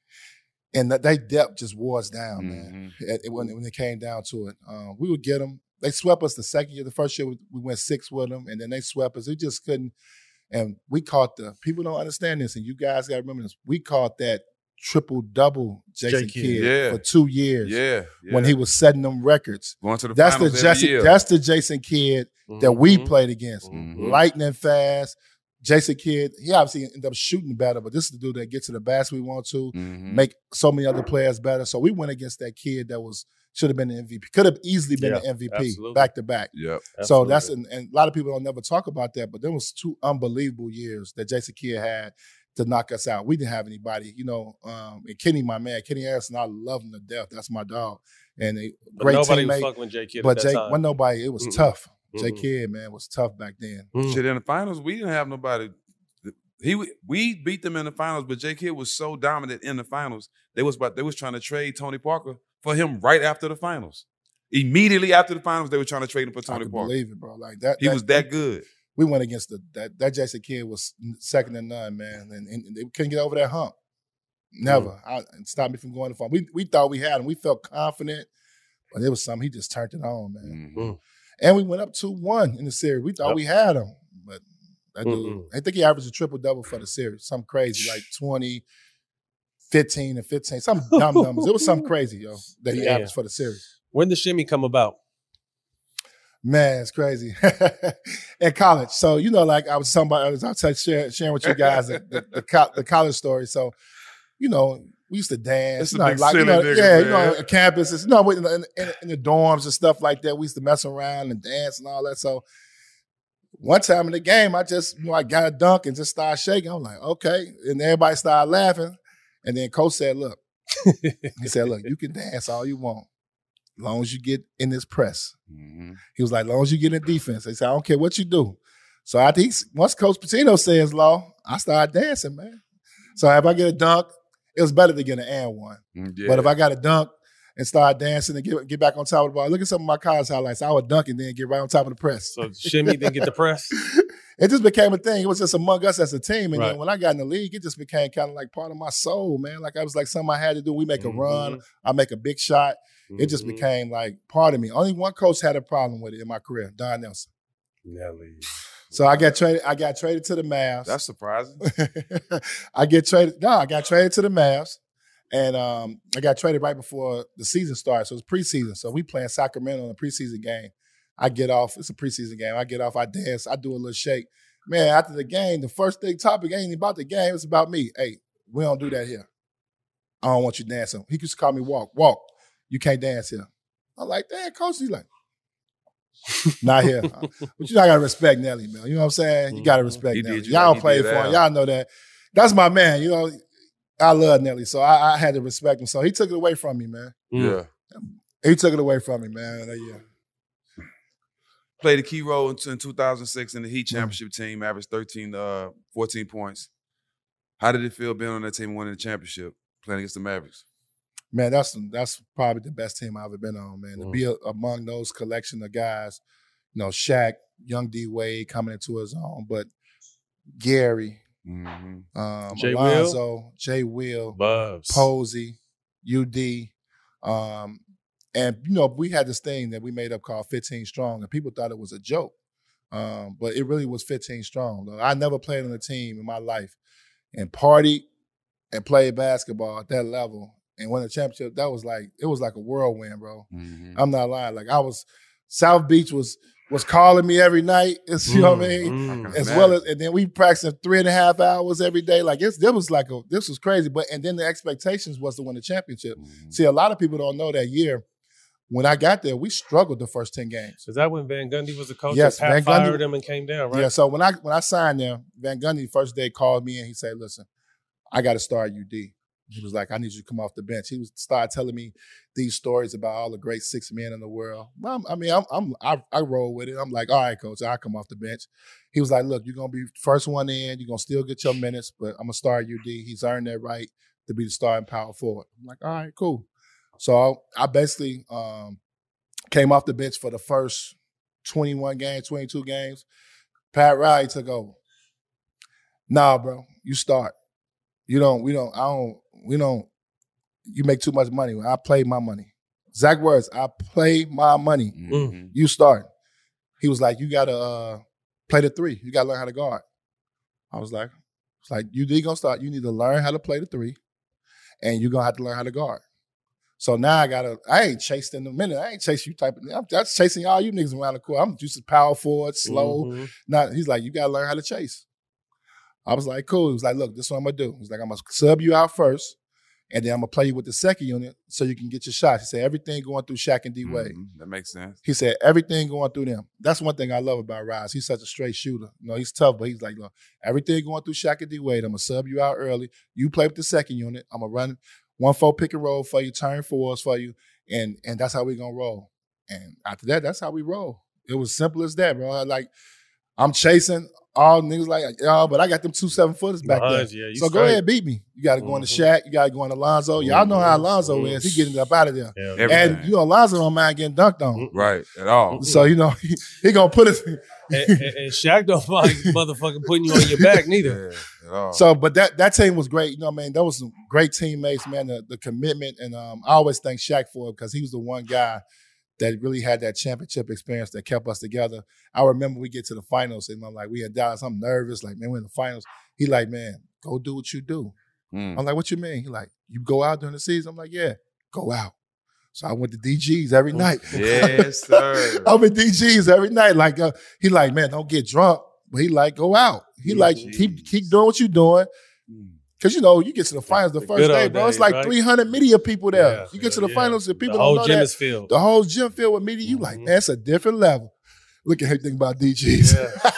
And that they depth just wore us down, man, it, it- when, when it came down to it. Um, we would get them. They swept us the second year. The first year we, we went six with them, and then they swept us. We just couldn't. And we caught the, people don't understand this, and you guys got to remember this. We caught that triple-double Jason J-Kidd. Kidd Yeah. for two years Yeah, when yeah. he was setting them records. Going to the that's finals the every Jason, year. That's the Jason Kidd that we Mhm. played against. Mhm. Lightning fast. Jason Kidd, he obviously ended up shooting better, but this is the dude that gets to the basket we want to, Mhm. make so many other players better. So we went against that kid that was should have been the M V P. Could have easily been Yeah, the M V P absolutely. back to back. Yep. So that's and, and a lot of people don't never talk about that, but there was two unbelievable years that Jason Kidd had to knock us out. We didn't have anybody, you know. Um, and Kenny, my man, Kenny Harrison, I love him to death. That's my dog, and a But great nobody was teammate. fucking with J Kidd at But that Jake, time. when nobody, it was Mm-mm. tough. J Mm-mm. Kidd, man, was tough back then. Shit, in the finals, we didn't have nobody. He we beat them in the finals, but J Kidd was so dominant in the finals. They was about they was trying to trade Tony Parker for him right after the finals. Immediately after the finals, they were trying to trade him for I Tony could Parker. believe it, bro. Like that, He was that good. We went against the that that Jason Kidd was second to none, man, and, and they couldn't get over that hump. Never. Mm. I, and stopped me from going to fun. We we thought we had him. We felt confident, but it was something he just turned it on, man. Mhm. And we went up two one in the series. We thought Yep. we had him, but that dude, Mm-mm. I think he averaged a triple double for the series. Something crazy, like twenty, fifteen, and fifteen. Some dumb numbers. It was something crazy, yo, that he Man. averaged for the series. When did Shimmy come about? Man, it's crazy. At college. So, you know, like I was talking about, I was, I was sharing, sharing with you guys the, the, the, co- the college story. So, you know, we used to dance. It's You a know, big like, you silly know, nigga, yeah, you man. know, at campuses, you know, in, in, in, in the dorms and stuff like that, we used to mess around and dance and all that. So, one time in the game, I just, you know, I got a dunk and just started shaking. I'm like, okay. And everybody started laughing. And then coach said, look, he said, look, you can dance all you want. As long as you get in this press. Mhm. He was like, as long as you get in defense. He said, I don't care what you do. So I think once Coach Pitino says law, I started dancing, man. So if I get a dunk, it was better to get an and one. Mm, But if yeah. I got a dunk and start dancing and get, get back on top of the ball, look at some of my college highlights. I would dunk and then get right on top of the press. So Shimmy didn't get the press? It just became a thing. It was just among us as a team. And Right. then when I got in the league, it just became kind of like part of my soul, man. Like I was like something I had to do. We make a run, I make a big shot. It just Mhm. became like part of me. Only one coach had a problem with it in my career, Don Nelson. Nelly. So I got traded. I got traded to the Mavs. That's surprising. I get traded. No, I got traded to the Mavs, and um, I got traded right before the season started. So it was preseason. So we playing Sacramento in a preseason game. I get off. It's a preseason game. I get off. I dance. I do a little shake. Man, after the game, the first thing topic ain't even about the game. It's about me. Hey, we don't do that here. I don't want you dancing. He used to call me Walk. Walk. You can't dance here. I'm like, damn, coach. He's like, not here. But you know, I gotta respect Nelly, man. You know what I'm saying? You gotta respect He Nelly. did you Y'all like he play did for him. Al. Y'all know that. That's my man. You know, I love Nelly, so I, I had to respect him. So he took it away from me, man. Yeah. He took it away from me, man. That year. Played a key role in, in two thousand six in the Mm. Heat championship team, averaged thirteen, uh, fourteen points. How did it feel being on that team and winning the championship, playing against the Mavericks? Man, that's that's probably the best team I've ever been on, man. To Mm. be a, among those collection of guys, you know, Shaq, young D Wade coming into his own, but Gary, Mm-hmm. um, Jay Alonzo, Jay Will, Bubs. Posey, U D, um, and you know we had this thing that we made up called fifteen Strong, and people thought it was a joke, um, but it really was fifteen Strong. I never played on a team in my life and partied and played basketball at that level and won a championship. That was like it was like a whirlwind, bro. Mm-hmm. I'm not lying. Like I was, South Beach was was calling me every night. It's, you know what I mean? Mm, As man. well as, and then we practiced three and a half hours every day. Like it's, there was like a, this was crazy. But and then the expectations was to win the championship. Mm-hmm. See, a lot of people don't know that year. When I got there, we struggled the first ten games. Is that when Van Gundy was the coach? Yes, and Pat Van Gundy- fired him and came down, right? Yeah. So when I when I signed there, Van Gundy first day called me and he said, "Listen, I got to start U D." He was like, "I need you to come off the bench." He was started telling me these stories about all the great six men in the world. Well, I'm, I mean, I'm, I'm I, I roll with it. I'm like, "All right, coach, I'll come off the bench." He was like, "Look, you're gonna be first one in. You're gonna still get your minutes, but I'm gonna start U D. He's earned that right to be the starting power forward." I'm like, "All right, cool." So I basically um, came off the bench for the first twenty-one games, twenty-two games. Pat Riley took over. Nah, bro, you start. You don't, we don't, I don't, we don't, you make too much money. I play my money. Zach words, I play my money. Mm-hmm. You start. He was like, you gotta uh, play the three. You gotta learn how to guard. I was like, it's like, you did gonna start. You need to learn how to play the three, and you're gonna have to learn how to guard. So now I gotta, I ain't chased in a minute. I ain't chasing you type of, I'm just chasing all you niggas around the court. I'm just a power forward, slow. Mhm. Not, he's like, you gotta learn how to chase. I was like, cool. He was like, look, this is what I'm gonna do. He's like, I'm gonna sub you out first, and then I'm gonna play you with the second unit so you can get your shots. He said, everything going through Shaq and D Wade. Mm-hmm. That makes sense. He said, everything going through them. That's one thing I love about Rise. He's such a straight shooter. You know, he's tough, but he's like, look, everything going through Shaq and D Wade. I'm gonna sub you out early. You play with the second unit. I'm gonna run one four pick and roll for you, turn fours for you, and and that's how we gonna roll. And after that, that's how we roll. It was simple as that, bro. Like, I'm chasing all niggas like, y'all, but I got them two seven footers back Behind there. you, yeah, you so go straight. ahead, beat me. You got to go into Mhm. Shaq. You got to go into Alonzo. Y'all know how Alonzo Mhm. is. He getting up out of there. Yeah, And everything. you know, Alonzo don't mind getting dunked on. Right, at all. So you know, he, he gonna put it. and, and, and Shaq don't mind motherfucking putting you on your back neither. Yeah, at all. So, but that that team was great. You know, what I mean, that was some great teammates, man. The, the commitment, and um, I always thank Shaq for it because he was the one guy that really had that championship experience that kept us together. I remember we get to the finals, and I'm like, we had Dallas. I'm nervous, like, man, we're in the finals. He like, man, go do what you do. Mm. I'm like, what you mean? He like, you go out during the season? I'm like, yeah, go out. So I went to D G's every night. Yes, sir. I'm at D G's every night. Like, uh, he like, man, don't get drunk. But he like, go out. He like, keep keep doing what you're doing. Because, you know, you get to the finals the The first good day, old bro. It's days, like right? three hundred media people there. Yeah, you get to the yeah. finals and people The don't whole know gym that. is filled. The whole gym filled with media. You like, man, it's a different level. Look at everything about D G's.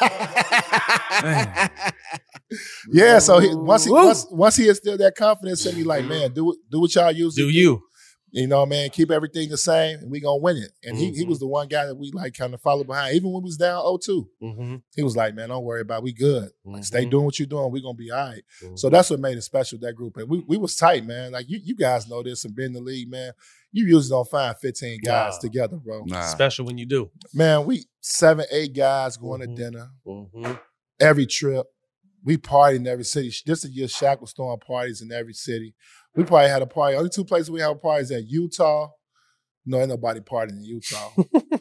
Yeah, so he, once he once, once he instilled that confidence in me, like, man, do it, do what y'all use. Do you? You know, man, keep everything the same, and we gonna win it. And he he was the one guy that we like kind of followed behind, even when we was down oh two. Mm-hmm. He was like, man, don't worry about it. We good. Like, stay Mhm. doing what you're doing. We're gonna be all right. Mhm. So that's what made it special, that group. And we we was tight, man. Like you you guys know this and been in the league, man. You usually don't find fifteen guys Nah. together, bro. Nah. Special when you do. Man, we seven, eight guys going Mhm. to dinner Mm-hmm. every trip. We partied in every city. This is year Shaq was throwing parties in every city. We probably had a party. Only two places we have parties at Utah. No, ain't nobody partying in Utah.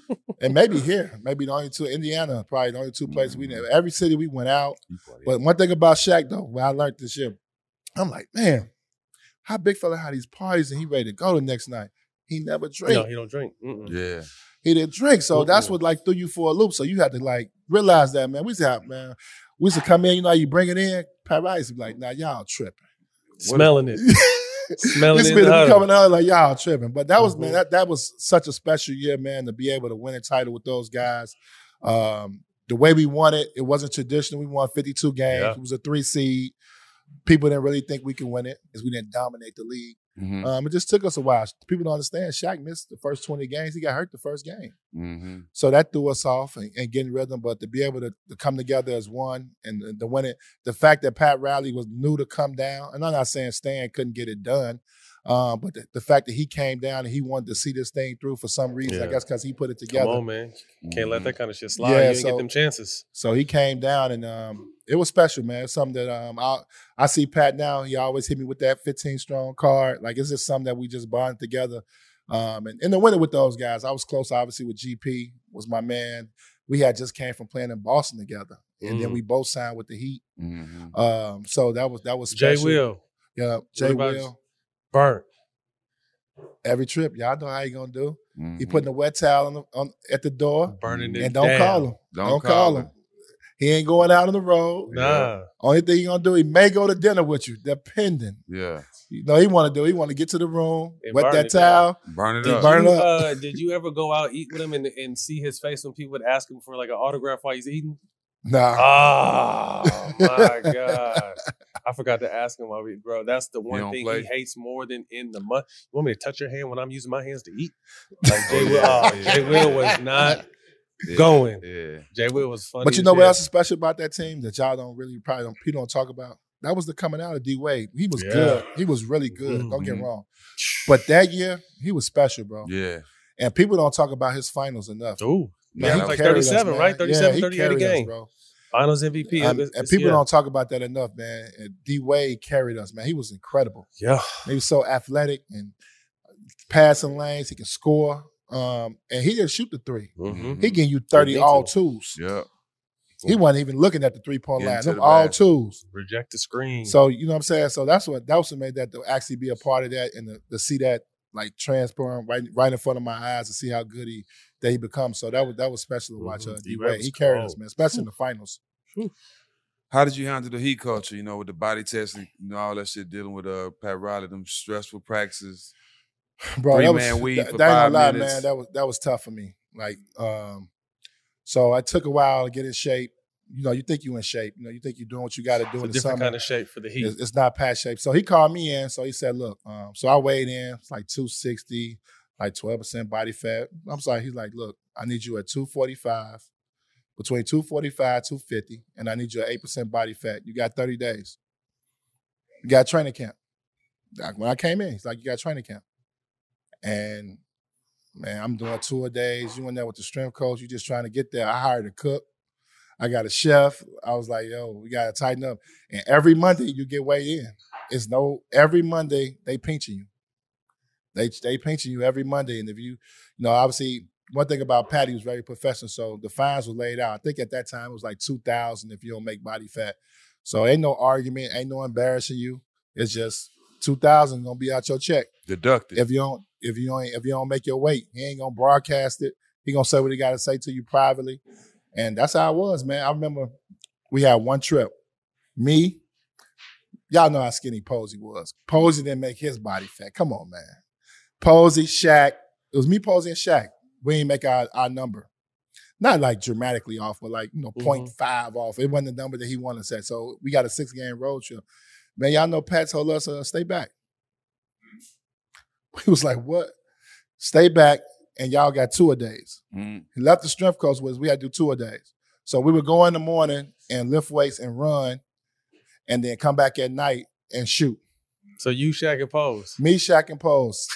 And maybe here, maybe the only two, Indiana, probably the only two places we never. Every city we went out. But one thing about Shaq, though, when I learned this year, I'm like, man, how big fella had these parties and he ready to go the next night. He never drank. No, he don't drink. Mm-mm. Yeah. He didn't drink. So Mm-mm. that's what like threw you for a loop. So you had to like realize that, man. We used to have, man, we used to come in, you know how you bring it in? Pat Rice would be like, nah, y'all tripping. Smelling it. Smelling This it. been in the huddle. coming out like y'all tripping. But that was, Mhm. man, that, that was such a special year, man, to be able to win a title with those guys. Um, the way we won it, it wasn't traditional. We won fifty-two games. Yeah. It was a three seed. People didn't really think we could win it because we didn't dominate the league. Mm-hmm. Um, it just took us a while. People don't understand. Shaq missed the first twenty games. He got hurt the first game. Mm-hmm. So that threw us off and, and getting rhythm. But to be able to, to come together as one and, and to win it, the fact that Pat Riley was new to come down, and I'm not saying Stan couldn't get it done, um, but the, the fact that he came down and he wanted to see this thing through for some reason, I Yeah. guess because he put it together. Come on, man. Can't let that kind of shit slide. Yeah, you ain't so- get them chances. So he came down and um, it was special, man. It's something that um, I I see Pat now. He always hit me with that fifteen strong card. Like it's just something that we just bonded together. Um, and in the winter with those guys, I was close, obviously, with G P. Was my man. We had just came from playing in Boston together, and then Mm. we both signed with the Heat. Mm-hmm. Um, so that was that was Jay special. Will. Yeah, What Jay about Will. Burnt. Every trip, y'all know how he gonna do. Mm-hmm. He putting a wet towel on, the, on at the door, Burning it and don't down. call him. Don't Don't, call call him. him. He ain't going out on the road. Nah. Only thing he gonna do, he may go to dinner with you, depending. Yeah. You know, he want to do. He want to get to the room, And wet burn that it towel. Burn it Did up. Burn you, it up. uh, did you ever go out eat with him and, and see his face when people would ask him for like an autograph while he's eating? Nah. Oh my god! I forgot to ask him while we, bro. That's the one don't thing play? he hates more than in the month. You want me to touch your hand when I'm using my hands to eat? Like Jay Will, oh, Jay Will was not Yeah. going. Yeah. Jay Will was funny. But you as know what hell. else is special about that team that y'all don't really probably don't people don't talk about? That was the coming out of D Wade. He was Yeah. good. He was really good. Don't get Mhm. wrong. But that year, he was special, bro. Yeah. And people don't talk about his finals enough. Ooh, Man, yeah, he he like carried us, thirty-seven, man. right? thirty-seven, Yeah, he thirty-eight a carried us, game. bro. Finals M V P. Um, It's- and it's- people yeah. don't talk about that enough, man. And D Wade carried us, man. He was incredible. Yeah. He was so athletic and passing lanes. He can score. Um, and he didn't shoot the three. Mhm. He getting you thirty Didn't all need to. twos. Yeah. He wasn't even looking at the three point Getting line. to Them the all basket. twos. Reject the screen. So you know what I'm saying. So that's what that was what made that to actually be a part of that and to, to see that like transparent right right in front of my eyes to see how good he that he becomes. So that was that was special to watch. Uh, Mhm. D D-Wade Wade. was He carried cold. us, man, especially in the finals. How did you handle the Heat culture? You know, with the body testing, you know, all that shit dealing with uh Pat Riley, them stressful practices. Bro, Three that was, man weave that, for that ain't five gonna lie, minutes. man. That was that was tough for me. Like, um, so I took a while to get in shape. You know, you think you in shape. You know, you think you're doing what you got to do It's a in the different summer. kind of shape for the Heat. It's, it's not past shape. So he called me in. So he said, look, um, so I weighed in. It's like two sixty, like twelve percent body fat. I'm sorry. He's like, look, I need you at two forty-five, between two forty-five, two fifty, and I need you at eight percent body fat. You got thirty days. You got training camp. Like when I came in, he's like, you got training camp. And man, I'm doing tour days. You in there with the strength coach. You just trying to get there. I hired a cook. I got a chef. I was like, yo, we got to tighten up. And every Monday you get weighed in. It's no, every Monday they pinching you. They they pinching you every Monday. And if you, you know, obviously, one thing about Patty was very professional. So the fines were laid out. I think at that time it was like two thousand if you don't make body fat. So ain't no argument, ain't no embarrassing you. It's just two thousand gonna be out your check. Deducted. If you don't, if you don't, if you don't make your weight, he ain't gonna broadcast it. He gonna say what he gotta say to you privately. And that's how it was, man. I remember we had one trip. Me, y'all know how skinny Posey was. Posey didn't make his body fat. Come on, man. Posey, Shaq. It was me, Posey, and Shaq. We didn't make our, our number. Not like dramatically off, but like, you know, Mhm. point five off. It wasn't the number that he wanted to set. So we got a six-game road trip. Man, y'all know Pat told us, uh, stay back. He was like, what? Stay back, and y'all got two-a-days. Mm. He left the strength coach was we had to do two-a-days. So we would go in the morning and lift weights and run, and then come back at night and shoot. So you, Shaq, and Pose. Me, Shaq, and Pose.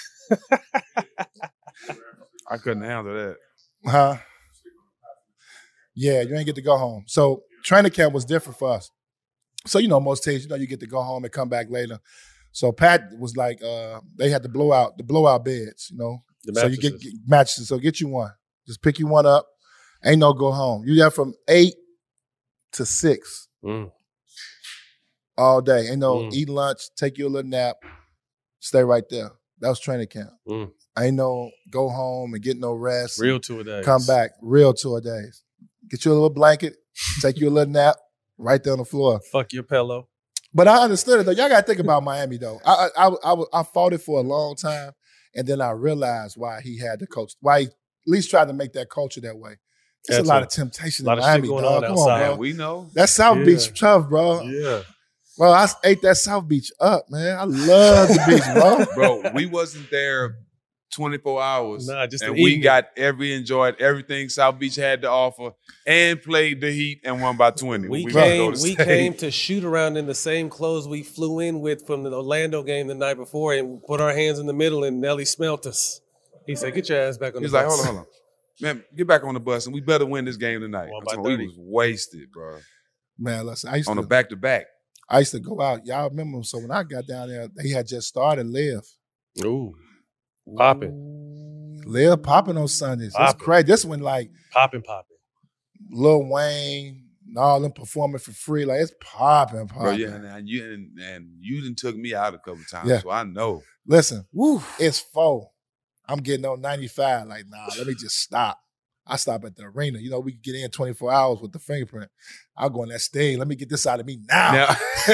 I couldn't handle that. Huh? Yeah, you ain't get to go home. So training camp was different for us. So, you know, most teams, you know, you get to go home and come back later. So Pat was like, uh, they had the blowout, the blowout beds, you know. The so you get, mattresses. get mattresses. So get you one. Just pick you one up. Ain't no go home. You there from eight to six mm. all day. Ain't no Mm. eat lunch, take you a little nap, stay right there. That was training camp. Mm. Ain't no go home and get no rest. Real tour days. Come back. Real tour days. Get you a little blanket, take you a little nap right there on the floor. Fuck your pillow. But I understood it though. Y'all got to think about Miami though. I, I I I I fought it for a long time, and then I realized why he had the coach. Why he at least tried to make that culture that way. There's That's a lot it. of temptation A lot in of shit Miami, going dog. on Come outside. on, bro. Yeah, we know. That South Yeah. Beach tough, bro. Yeah. Bro, I ate that South Beach up, man. I love the beach, bro. Bro, we wasn't there twenty-four hours. Nah, just and to we eat. got every enjoyed everything South Beach had to offer and played the Heat and won by twenty. We when came. went to We state. came to shoot around in the same clothes we flew in with from the Orlando game the night before, and put our hands in the middle, and Nelly smelt us. He said, "Get your ass back on He's the like, bus." hold on, hold on. Man, get back on the bus and we better win this game tonight. Won I'm by talking about thirty. we was wasted, bro. Man, listen, I used On to a back to back. I used to go out. Y'all remember? So when I got down there, they had just started Live. Ooh, popping, Live popping on Sundays. That's Poppin'. crazy. This one like popping, popping. Lil Wayne and all them performing for free. Like it's popping, Bro, popping. yeah, and, and you and, and you done took me out a couple times, Yeah. so I know. Listen, it's four. I'm getting on ninety-five. Like, nah, let me just stop. I stop at the arena. You know, we can get in twenty-four hours with the fingerprint. I'll go on that stage. Let me get this out of me now. Now-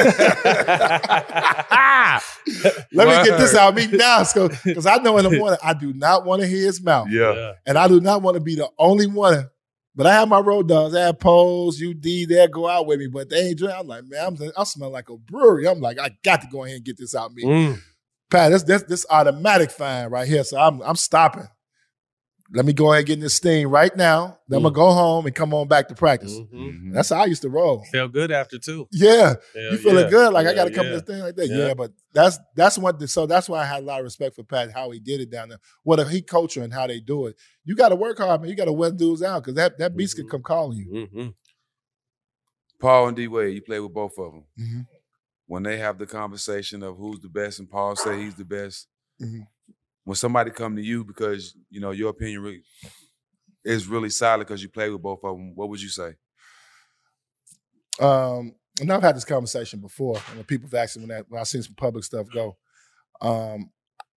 Let me get this Word. out of me now. Because I know in the morning, I do not want to hear his mouth. Yeah. And I do not want to be the only one. But I have my road dogs. I have Pose, U D, they'll go out with me, but they ain't drink. I'm like, man, I'm, I smell like a brewery. I'm like, I got to go ahead and get this out of me. Mm. Pat, this, this this automatic fine right here. So I'm I'm stopping. Let me go ahead and get in this steam right now. Then I'm Mm. gonna go home and come on back to practice. Mhm. That's how I used to roll. Felt good after too. Yeah, Hell you feeling yeah. good? Like I Yeah, got to come yeah. to this thing like that. Yeah. Yeah, but that's that's what. The, so that's why I had a lot of respect for Pat, how he did it down there. What a he culture and how they do it. You got to work hard, man. You got to wear dudes out because that that beast Mm-hmm. can come calling you. Mm-hmm. Paul and D Wade, you play with both of them. Mm-hmm. When they have the conversation of who's the best, and Paul say he's the best. Mm-hmm. When somebody come to you because you know your opinion really is really solid because you play with both of them, what would you say? Um, and I've had this conversation before, and when people have asked me when, that, when I seen some public stuff go, um,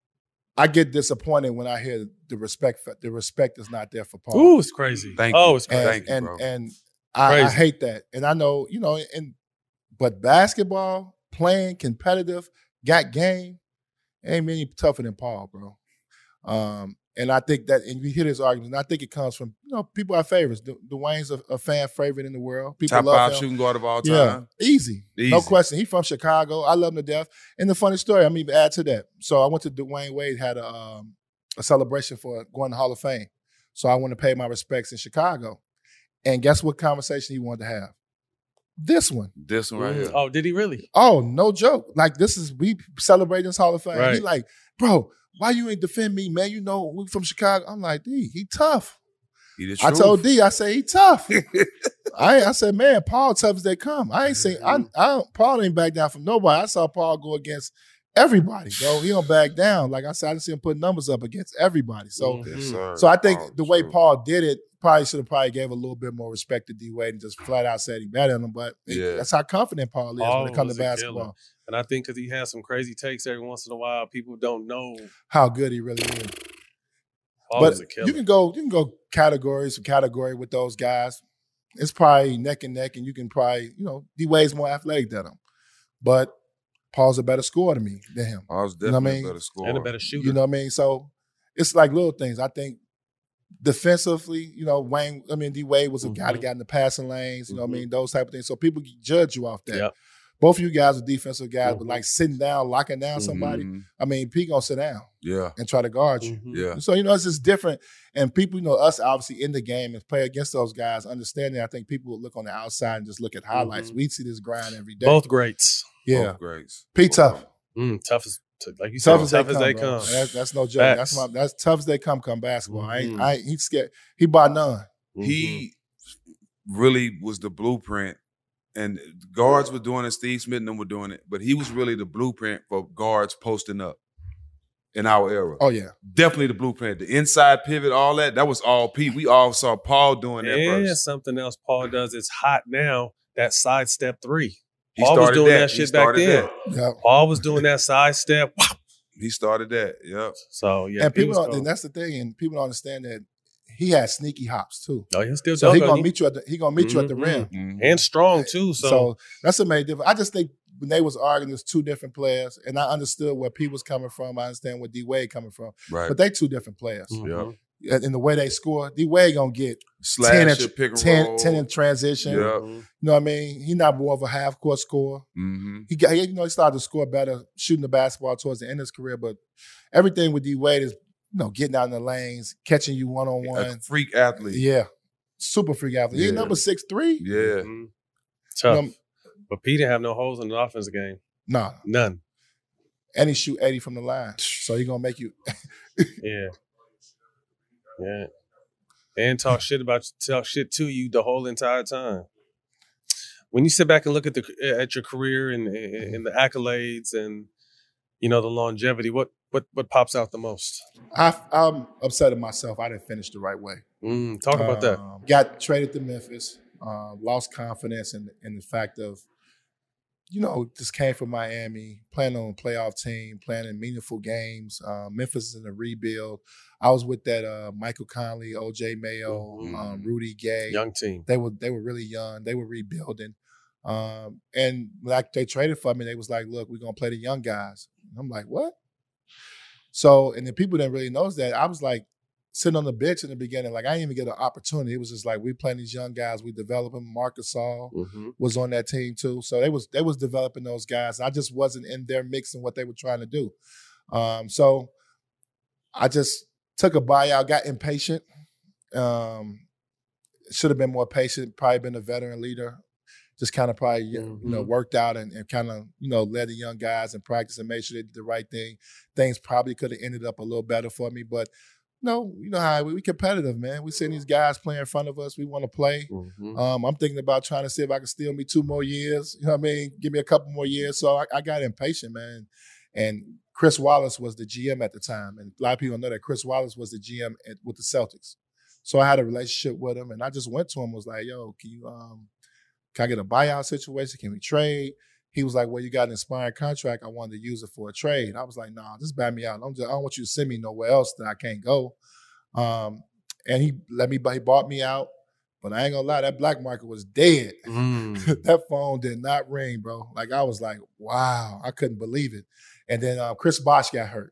I get disappointed when I hear the respect. For, the respect is not there for Paul. Ooh, it's crazy. Thank oh, you. it's crazy. and Thank you, and, bro. and I, I Crazy. hate that. And I know, you know, and but basketball, playing competitive, got game, ain't many tougher than Paul, bro. Um, and I think that, and we hear this argument, and I think it comes from, you know, people have favorites. Du- Dwayne's a, a fan favorite in the world. People Top love five him. shooting guard of all Yeah, time. easy. Easy. No question. He's from Chicago. I love him to death. And the funny story, I'm even add to that. So I went to Dwayne Wade, had a, um, a celebration for going to Hall of Fame. So I went to pay my respects in Chicago. And guess what conversation he wanted to have? This one. This one right here. Oh, did he really? Oh, no joke. Like, this is, we celebrating this Hall of Fame. He Right. like, bro, why you ain't defend me, man? You know, we from Chicago. I'm like, D, he tough. He the I truth. told D, I said, he tough. I I said, man, Paul tough as they come. I ain't saying, I, I don't, Paul ain't back down from nobody. I saw Paul go against everybody, bro. He don't back down. Like I said, I didn't see him put numbers up against everybody. So, Yes, sir. so I think Paul, the way true. Paul did it, probably should have probably gave a little bit more respect to D Wade and just flat out said he better than him. But it- Yeah. that's how confident Paul is Paul when it comes was to a basketball. killer. And I think because he has some crazy takes every once in a while, people don't know. How good he really is. Paul but was a killer. you can go, you can go categories for category with those guys. It's probably neck and neck, and you can probably, you know, D Wade's more athletic than him, but Paul's a better scorer than me than him. I was You know what I definitely mean? a better scorer. and a better shooter. You know what I mean? So it's like little things. I think defensively, you know, Wayne, I mean, D Wade was a guy that Mhm. got in the passing lanes. You know what Mhm. I mean? Those type of things. So people judge you off that. Yep. Both of you guys are defensive guys, but Mhm. like sitting down, locking down somebody. Mhm. I mean, P gonna sit down Yeah. and try to guard you. Mhm. Yeah. So, you know, it's just different. And people, you know, us obviously in the game and play against those guys, understanding, I think people will look on the outside and just look at highlights. Mhm. We see this grind every day. Both greats. Yeah. Both greats. P Both tough. of them. Mm, tough as, t- like you Tough, said, as, tough they as they bro. come. That's, that's no joke. Facts. That's my that's tough as they come come basketball. I ain't Mhm. I ain't he's scared. He by none. He really was the blueprint. And guards were doing it, Steve Smith and them were doing it, but he was really the blueprint for guards posting up. in our era. Oh, yeah. Definitely the blueprint. The inside pivot, all that, that was all Pete. We all saw Paul doing that And first. something else Paul does is hot now, that side step three. He Paul was started doing that. that, He shit back started then. that. Yep. Paul was doing that side step. He started that, yep. So, yeah. and he people was don't, cold. and that's the thing, and people don't understand that he had sneaky hops too. Oh, he'll still So he dunk on gonna you. meet you at the he gonna meet you at the Mhm. rim. Mm-hmm. And strong, too. So, So that's a major difference. I just think when they was arguing, there's two different players, and I understood where P was coming from. I understand where D Wade coming from, Right. but they two different players. Yep. And in the way they score, D Wade gonna get Slash ten, it, in, pick and ten, roll. ten in transition. Yep. You know what I mean? He not more of a half court scorer. Mm-hmm. He got, you know, he started to score better shooting the basketball towards the end of his career, but everything with D Wade is, you know, getting out in the lanes, catching you one on A one. freak athlete. Yeah, super freak athlete. He's Yeah. number six three. Yeah. Mhm. Tough. You know, but Pete didn't have no holes in the offensive game. Nah, None. and he shoot eighty from the line, so he gonna make you. Yeah. Yeah. And talk shit about talk shit to you the whole entire time. When you sit back and look at the at your career and, and, and the accolades and you know the longevity, what what what pops out the most? I, I'm upset at myself. I didn't finish the right way. Mm, talk about that. Um, Got traded to Memphis. Uh, lost confidence in, in the fact of, you know, just came from Miami, playing on a playoff team, playing in meaningful games. Uh, Memphis is in a rebuild. I was with that uh, Michael Conley, O J Mayo, Mhm. um, Rudy Gay. Young team. They were they were really young. They were rebuilding. Um, and like they traded for me, they was like, look, we're gonna play the young guys. And I'm like, what? So, and the people didn't really notice that. I was like sitting on the bench in the beginning, like I didn't even get an opportunity. It was just like we playing these young guys, we developing. Marcus Saul Mhm. was on that team too. So they was they was developing those guys. I just wasn't in their mix and what they were trying to do. Um, so I just took a buyout, got impatient. Um, should have been more patient, probably been a veteran leader. Just kind of probably, you know, worked out and, and kind of, you know, led the young guys in practice and made sure they did the right thing. Things probably could have ended up a little better for me. But, no, you know how we, we competitive, man. We seeing these guys play in front of us. We want to play. Mhm. Um, I'm thinking about trying to see if I can steal me two more years. You know what I mean? Give me a couple more years. So I, I got impatient, man. And Chris Wallace was the G M at the time. And a lot of people know that Chris Wallace was the G M at, with the Celtics. So I had a relationship with him. And I just went to him, was like, yo, can you um, can I get a buyout situation? Can we trade? He was like, well, you got an expiring contract. I wanted to use it for a trade. I was like, nah, just back me out. I'm just, I don't want you to send me nowhere else that I can't go. Um, and he let me, he bought me out. But I ain't gonna lie, that black market was dead. Mm. That phone did not ring, bro. Like I was like, wow, I couldn't believe it. And then uh, Chris Bosh got hurt.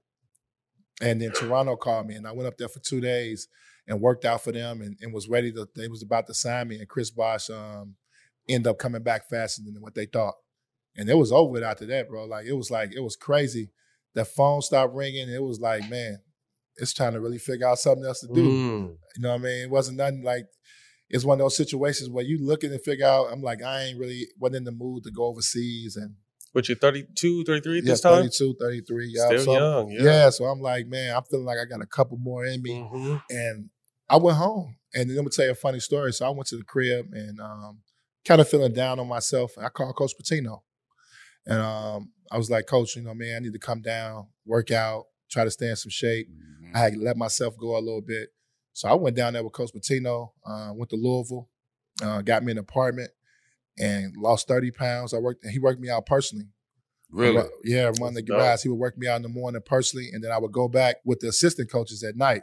And then Toronto called me, and I went up there for two days and worked out for them and, and was ready to, they was about to sign me. And Chris Bosh um, ended up coming back faster than what they thought. And it was over with after that, bro. Like, it was like, it was crazy. That phone stopped ringing. It was like, man, it's trying to really figure out something else to do. Mm. You know what I mean? It wasn't nothing like, it's one of those situations where you looking to figure out, I'm like, I ain't really, wasn't in the mood to go overseas. And But you're thirty-two, thirty-three at yeah, this time? thirty-two, thirty-three. Yeah. Still so, young, yeah. So I'm like, man, I'm feeling like I got a couple more in me. Mhm. And I went home. And then I'm going to tell you a funny story. So I went to the crib and um, kind of feeling down on myself. I called Coach Pitino. And um, I was like, Coach, you know, man, I need to come down, work out, try to stay in some shape. Mm-hmm. I had to let myself go a little bit. So I went down there with Coach Pitino, uh, went to Louisville, uh, got me an apartment, and lost thirty pounds. I worked, and he worked me out personally. Really? Yeah, one of the That's dope. guys, he would work me out in the morning personally, and then I would go back with the assistant coaches at night.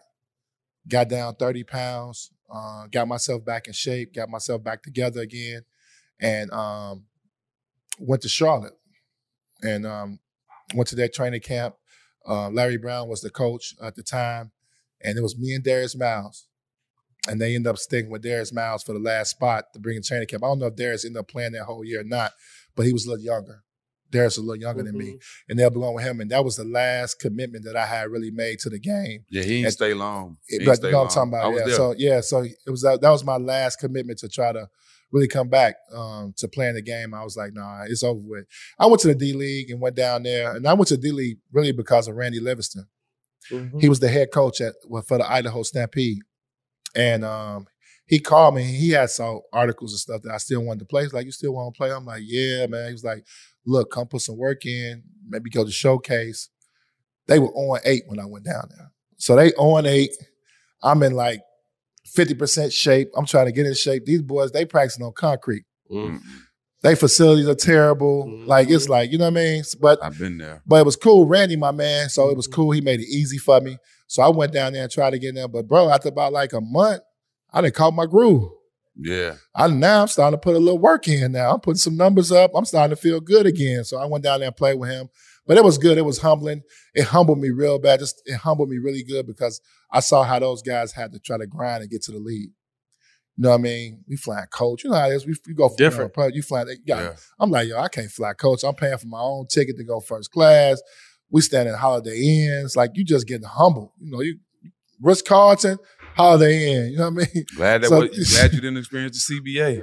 Got down thirty pounds, uh, got myself back in shape, got myself back together again, and um, went to Charlotte. And um, went to that training camp. Uh, Larry Brown was the coach at the time, and it was me and Darius Miles. And they ended up sticking with Darius Miles for the last spot to bring in training camp. I don't know if Darius ended up playing that whole year or not, but he was a little younger. Darius was a little younger than me, and they'll belong with him. And that was the last commitment that I had really made to the game. Yeah, he didn't And- stay long. He It- didn't but stay you know long. what I'm talking I about. was Yeah. there. So yeah, so it was that, that was my last commitment to try to really come back um, to playing the game. I was like, nah, it's over with. I went to the D League and went down there, and I went to the D League really because of Randy Livingston. Mm-hmm. He was the head coach at well, for the Idaho Stampede, and um, he called me. He had some articles and stuff that I still wanted to play. He's like, you still want to play? I'm like, yeah, man. He was like, look, come put some work in. Maybe go to showcase. They were oh and eight when I went down there. So they oh and eight. I'm in like fifty percent shape. I'm trying to get in shape. These boys, they practicing on concrete. Mm. They facilities are terrible. Mm-hmm. Like, it's like, you know what I mean? But I've been there. But it was cool. Randy, my man, so it was cool. He made it easy for me. So I went down there and tried to get in there. But, bro, after about like a month, I done caught my groove. Yeah. I Now I'm starting to put a little work in now. I'm putting some numbers up. I'm starting to feel good again. So I went down there and played with him. But it was good. It was humbling. It humbled me real bad. Just It humbled me really good because I saw how those guys had to try to grind and get to the league. You know what I mean? We flying coach. You know how it is. We, we go for different. You, know, you flying. Yeah. Yeah. I'm like, yo, I can't fly coach. I'm paying for my own ticket to go first class. We stand at Holiday Inns. Like, you just getting humble. You know, you Ritz Carlton, Holiday Inn. You know what I mean? Glad that So- was, glad you didn't experience the C B A.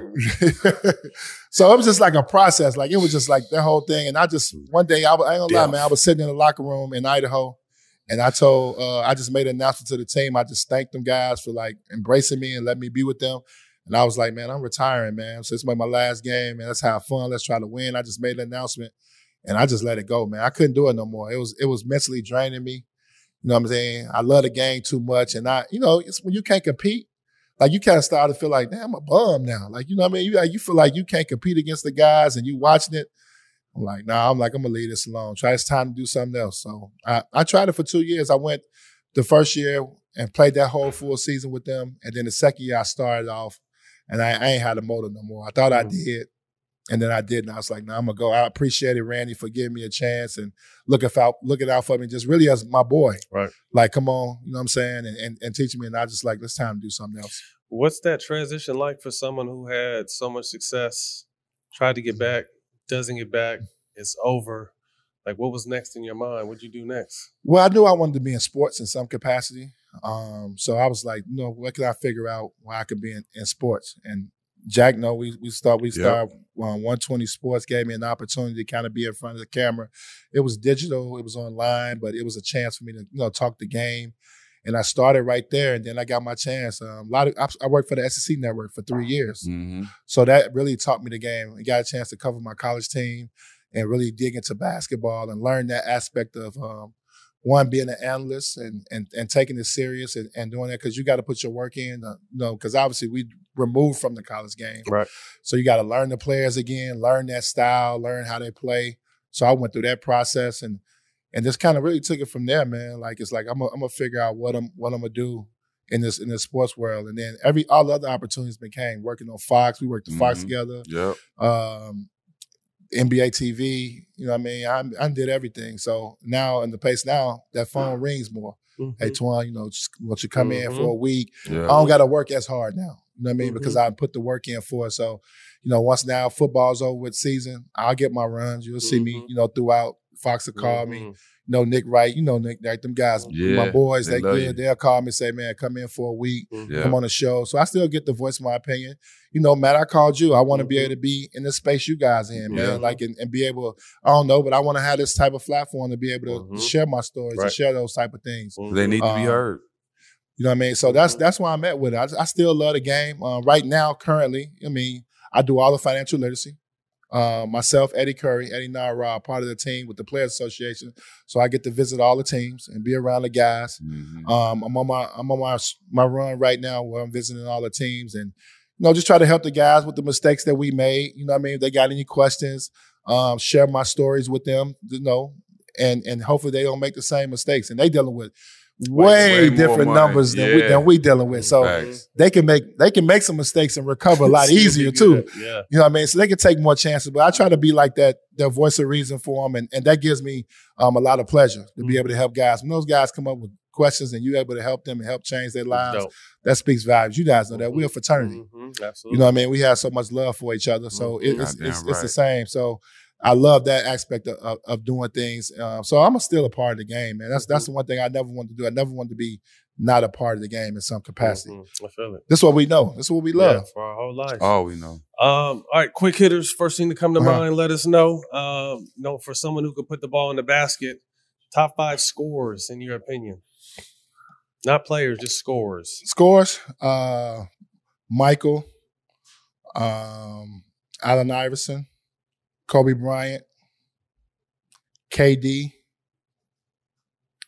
So it was just like a process. Like, it was just like that whole thing. And I just, one day, I, was, I ain't gonna lie, Death. man, I was sitting in the locker room in Idaho, and I told, uh, I just made an announcement to the team. I just thanked them guys for like embracing me and letting me be with them. And I was like, man, I'm retiring, man. So this is my last game, man. Let's have fun. Let's try to win. I just made an announcement, and I just let it go, man. I couldn't do it no more. It was it was mentally draining me. You know what I'm saying? I love the game too much, and I, you know, it's when you can't compete, like you kind of start to feel like, damn, I'm a bum now. Like, you know what I mean? You you feel like you can't compete against the guys, and you watching it. I'm like, nah, I'm like, I'm gonna leave this alone. Try it's time to do something else. So I, I tried it for two years. I went the first year and played that whole full season with them, and then the second year I started off. And I, I ain't had a motor no more. I thought I did, and then I didn't. I was like, no, nah, I'm going to go. I appreciated Randy for giving me a chance and looking out, looking out for me, just really as my boy. Right. Like, come on, you know what I'm saying, and, and, and teaching me. And I just like, it's time to do something else. What's that transition like for someone who had so much success, tried to get back, doesn't get back, it's over? Like, what was next in your mind? What'd you do next? Well, I knew I wanted to be in sports in some capacity. Um, so I was like, you know, what can I figure out where I could be in, in sports? And Jack, no, we we start we Yep. start um, one twenty Sports gave me an opportunity to kind of be in front of the camera. It was digital, it was online, but it was a chance for me to, you know, talk the game. And I started right there, and then I got my chance. Um, a lot of I, I worked for the S E C Network for three years, Mm-hmm. so that really taught me the game. I got a chance to cover my college team and really dig into basketball and learn that aspect of um, one, being an analyst and and, and taking it serious and, and doing that, because you got to put your work in, uh, you know, because obviously we removed from the college game. Right. So you got to learn the players again, learn that style, learn how they play. So I went through that process and and just kind of really took it from there, man. Like, it's like I'm gonna I'm gonna figure out what I'm what I'm gonna do in this in this sports world. And then every all the other opportunities became working on Fox. We worked at Fox Mhm. together. Yep. Um, N B A T V, you know what I mean? I, I did everything. So now in the pace now, that phone rings more. Hey, Twan, you know, just want you to come in for a week. Yeah. I don't got to work as hard now. You know what I mean? Mhm. Because I put the work in for it. So, you know, once now football's over with season, I'll get my runs. You'll see me, you know, throughout. Fox will call me. You know, Nick Wright, you know, Nick, like them guys, Yeah, my boys, they they, love good. you. They'll call me and say, man, come in for a week, Yeah. come on the show. So I still get to voice my opinion. You know, Matt, I called you. I want to be able to be in the space you guys in, man. Yeah. Like, and, and be able, I don't know, but I want to have this type of platform to be able to, to share my stories, Right. to share those type of things. They need to be Um, heard. You know what I mean? So that's that's why I'm at with it. I, I still love the game. Um, right now, currently, I mean, I do all the financial literacy. Uh, myself, Eddie Curry, Eddie Nara, are part of the team with the Players Association. So I get to visit all the teams and be around the guys. Mm-hmm. Um, I'm on my I'm on my my run right now where I'm visiting all the teams and, you know, just try to help the guys with the mistakes that we made. You know what I mean? If they got any questions, um, share my stories with them, you know, and and hopefully they don't make the same mistakes. And they dealing with way, way more different money. numbers than we Yeah. than we dealing with. So Facts. they can make they can make some mistakes and recover a lot easier too. Yeah. You know what I mean? So they can take more chances. But I try to be like that, their voice of reason for them, and, and that gives me um, a lot of pleasure to be able to help guys. When those guys come up with questions and you're able to help them and help change their lives, dope. that speaks values. You guys know that. We're a fraternity. Mhm. Absolutely. You know what I mean? We have so much love for each other. So it, it's, Goddamn it's, it's the right. same. So I love that aspect of, of, of doing things. Um, so I'm still a part of the game, man. That's that's the one thing I never wanted to do. I never wanted to be not a part of the game in some capacity. Mhm. I feel it. This is what we know. This is what we Yeah, love. for our whole life. All we know. Um, all right, quick hitters. First thing to come to Uh-huh. mind, let us know. Um, you know, for someone who could put the ball in the basket, top five scores in your opinion. Not players, just scores. Scores, uh, Michael, um, Allen Iverson, Kobe Bryant, K D,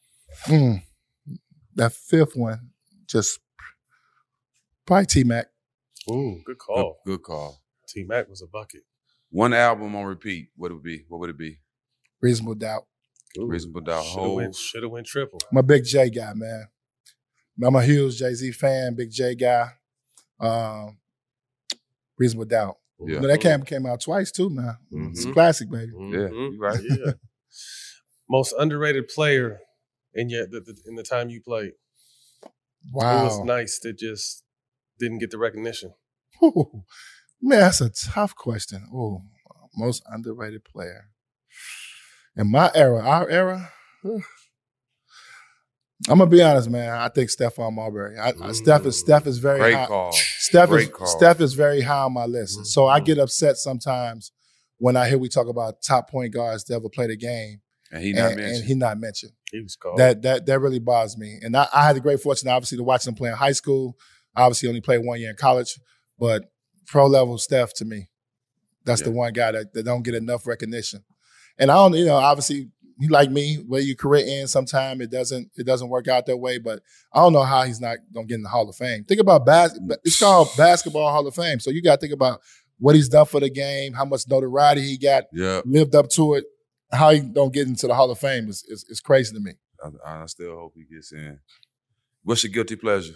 Mm, that fifth one, just probably T-Mac. Ooh, good call. Good, good call. T-Mac was a bucket. One album on repeat. What would it be? What would it be? Reasonable Doubt. Ooh, Reasonable Doubt. Should have Whole. went, should have went triple. I'm a big J guy, man. I'm a huge Jay-Z fan, big J guy. Um, Reasonable Doubt. Yeah. You know, that came, came out twice too, man. It's a Mhm. classic, baby. Yeah, Mhm. you right. Yeah. Most underrated player in your the, the, in the time you played. Wow. It was nice that just didn't get the recognition. Ooh, man, that's a tough question. Oh, most underrated player. In my era, our era, ugh. I'm gonna be honest, man. I think Stephon Marbury. I, I, Steph is Steph is very Great high. call. Steph Great is call. Steph is very high on my list. So I get upset sometimes when I hear we talk about top point guards that ever played a game, And he not and, mentioned. and he not mentioned. He was called. That that that really bothers me. And I, I had the great fortune, obviously, to watch him play in high school. I obviously only played one year in college, but pro level Steph to me, that's the Yeah. one guy that, that don't get enough recognition. And I don't, you know, obviously, he like me, where your career ends, sometime it doesn't it doesn't work out that way. But I don't know how he's not gonna get in the Hall of Fame. Think about bas- it's called Basketball Hall of Fame. So you got to think about what he's done for the game, how much notoriety he got, Yeah. lived up to it. How he don't get into the Hall of Fame is is, is crazy to me. I, I still hope he gets in. What's your guilty pleasure?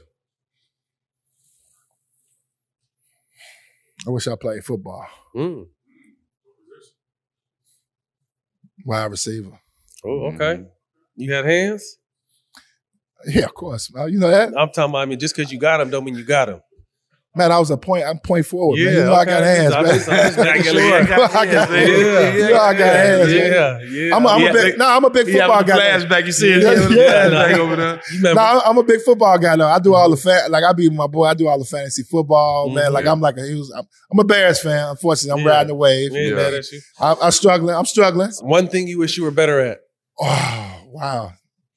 I wish I played football. Mm. Wide receiver. Oh, okay. You had hands? Yeah, of course. Uh, you know that? I'm talking about, I mean, just because you got them don't mean you got them. Man, I was a point. I'm point forward. Yeah, man. You know I got okay. hands, I'm man. just- I'm just making sure. I got, Yeah, you know I got yeah, hands, man. yeah, yeah. I'm a, I'm Yeah, a big. they- No, I'm a big Yeah, football with the guy. flashback, you see it. Yeah, Yeah, with the yeah. flashback over there. You remember? No, I'm a big football guy though. I do all the fa- like I be with my boy. I do all the fantasy football, man. Mhm. Like I'm like a huge. I'm, I'm a Bears fan. Unfortunately, I'm Yeah. riding the wave. We ain't mad at you. I'm, I'm struggling. I'm struggling. One thing you wish you were better at. Oh wow,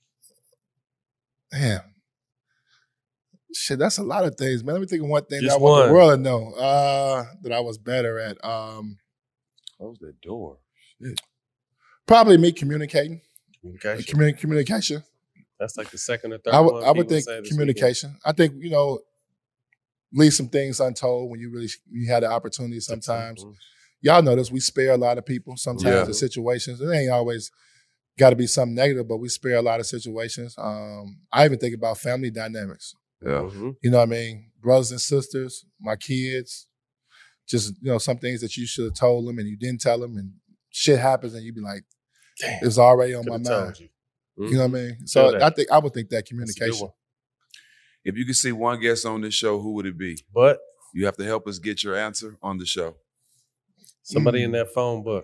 damn. Shit, that's a lot of things, man. Let me think of one thing Just that I want one. the world to know uh, that I was better at. Um, Close that door. Shit. probably me communicating. Communication. Communi- communication. That's like the second or third I would, one I would people think say this communication. I think, you know, leave some things untold when you really you had the opportunity sometimes. Y'all know this. We spare a lot of people sometimes Yeah. in situations. It ain't always got to be something negative, but we spare a lot of situations. Um, I even think about family dynamics. Yeah. Mm-hmm. You know what I mean? Brothers and sisters, my kids, just, you know, some things that you should have told them and you didn't tell them, and shit happens and you be like, Damn, it's already on my could've told mind. you. You know what I mean? So Feel that. I think I would think that That's a good communication. one. If you could see one guest on this show, who would it be? But You have to help us get your answer on the show. somebody Mm. in that phone book.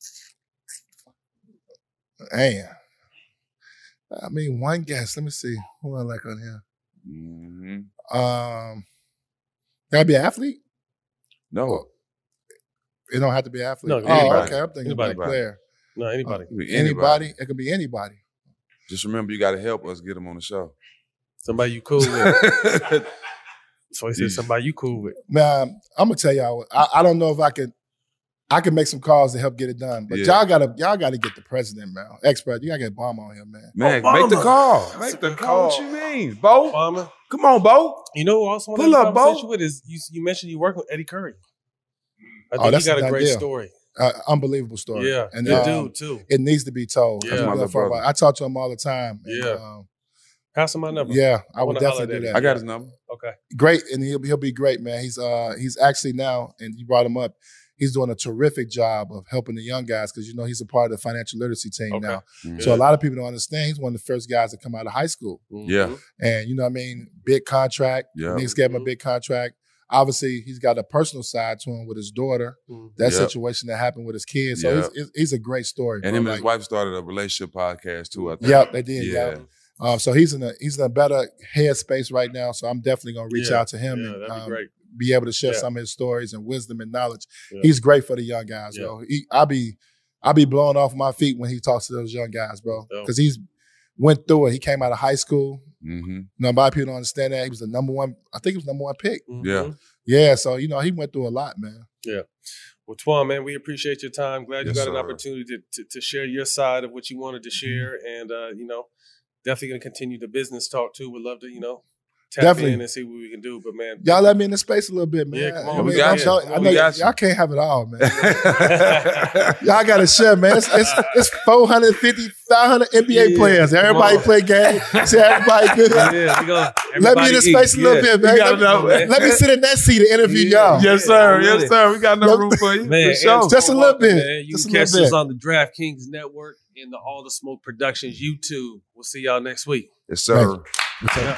Man. I mean, one guess. Let me see. Who I like on here? Mm-hmm. Um, gotta be an athlete? No. It don't have to be an athlete. No, oh, anybody. okay. I'm thinking Anybody. about a player. No, anybody. It could be Anybody. It could be anybody. Just remember, you got to help us get them on the show. Somebody you cool with. So he said somebody you cool with. Man, I'm gonna tell y'all. I, I don't know if I could. I can make some calls to help get it done, but Yeah. y'all gotta y'all gotta get the president, man. Expert, you gotta get Obama on here, man. Man, Obama. make the call. That's Make a the good call. call. What you mean, Bo? Obama. Come on, Bo. You know who also want Pull to have a up, Bo. conversation with is you, you mentioned you work with Eddie Curry. I Oh, think that's he got a a done great deal. story. Uh, unbelievable story. Yeah, and good um, dude too. It needs to be told. Yeah. I, That's my little brother. I talk to him all the time. and, Yeah. um, Pass him my number. yeah, I, I would wanna holler definitely at do him. that. I got his number. Okay. Great, and he'll he'll be great, man. He's uh he's actually now, and you brought him up. He's doing a terrific job of helping the young guys because you know he's a part of the financial literacy team Okay. now. Mhm. So a lot of people don't understand he's one of the first guys to come out of high school, Yeah. and you know what I mean. Big contract. Yeah. Knicks gave him a big contract. Obviously, he's got a personal side to him with his daughter. That Yep. situation that happened with his kids. So Yep. he's, he's, he's a great story. And bro. him and Like, his wife started a relationship podcast too, I think. Yep, they did. Yeah. Yeah. Um, so he's in a he's in a better headspace right now. So I'm definitely gonna reach Yeah. out to him Yeah, and that'd be um, great. be able to share Yeah. some of his stories and wisdom and knowledge. Yeah. He's great for the young guys, Yeah. bro. He, I be I be blown off my feet when he talks to those young guys, bro, Dope. because he's went through it. He came out of high school. Mm-hmm. You know, a lot of people don't understand that he was the number one. I think he was the number one pick. Mhm. Yeah. Yeah, so you know he went through a lot, man. Yeah. Well, Twan, man, we appreciate your time. Glad Yes, you got an sir. opportunity to, to to share your side of what you wanted to share, and uh, you know, definitely going to continue the business talk too. Would love to, you know, tap Definitely. in and see what we can do. But man, Y'all let me in the space a little bit, man. Yeah, come on. I, mean, We got I'm you. telling- Come I on, know we y- got you. y'all can't have it all, man. Y'all got to share, man. It's, it's, it's four hundred fifty, five hundred N B A Yeah, players. come Everybody on. play games. See everybody good. Yeah, we gonna- Let me in the everybody space eat. a little Yeah. bit, We man. gotta Let me, know, man. let me sit in that seat and interview y'all. Yes, sir. Yes, sir. We got no Let- room for you. Man, for sure. Antoine Just a little Walker, bit. Man. You Just a can catch little us bit. on the DraftKings Network and the All the Smoke Productions YouTube. We'll see y'all next week. Yes, sir. Yeah.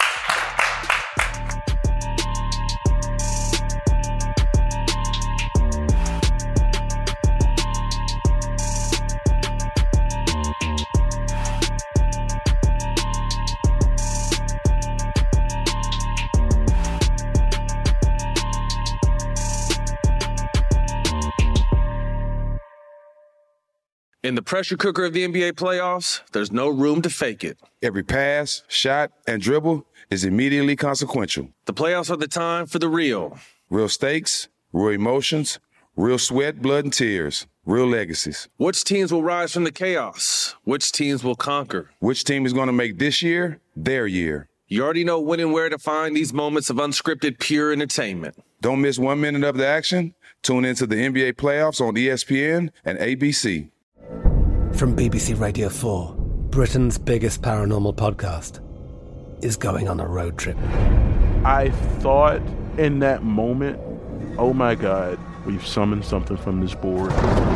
In the pressure cooker of the N B A playoffs, there's no room to fake it. Every pass, shot, and dribble is immediately consequential. The playoffs are the time for the real. Real stakes, real emotions, real sweat, blood, and tears, real legacies. Which teams will rise from the chaos? Which teams will conquer? Which team is going to make this year their year? You already know when and where to find these moments of unscripted, pure entertainment. Don't miss one minute of the action. Tune into the N B A playoffs on E S P N and A B C. From B B C Radio four, Britain's biggest paranormal podcast is going on a road trip. I thought in that moment, oh my God, we've summoned something from this board.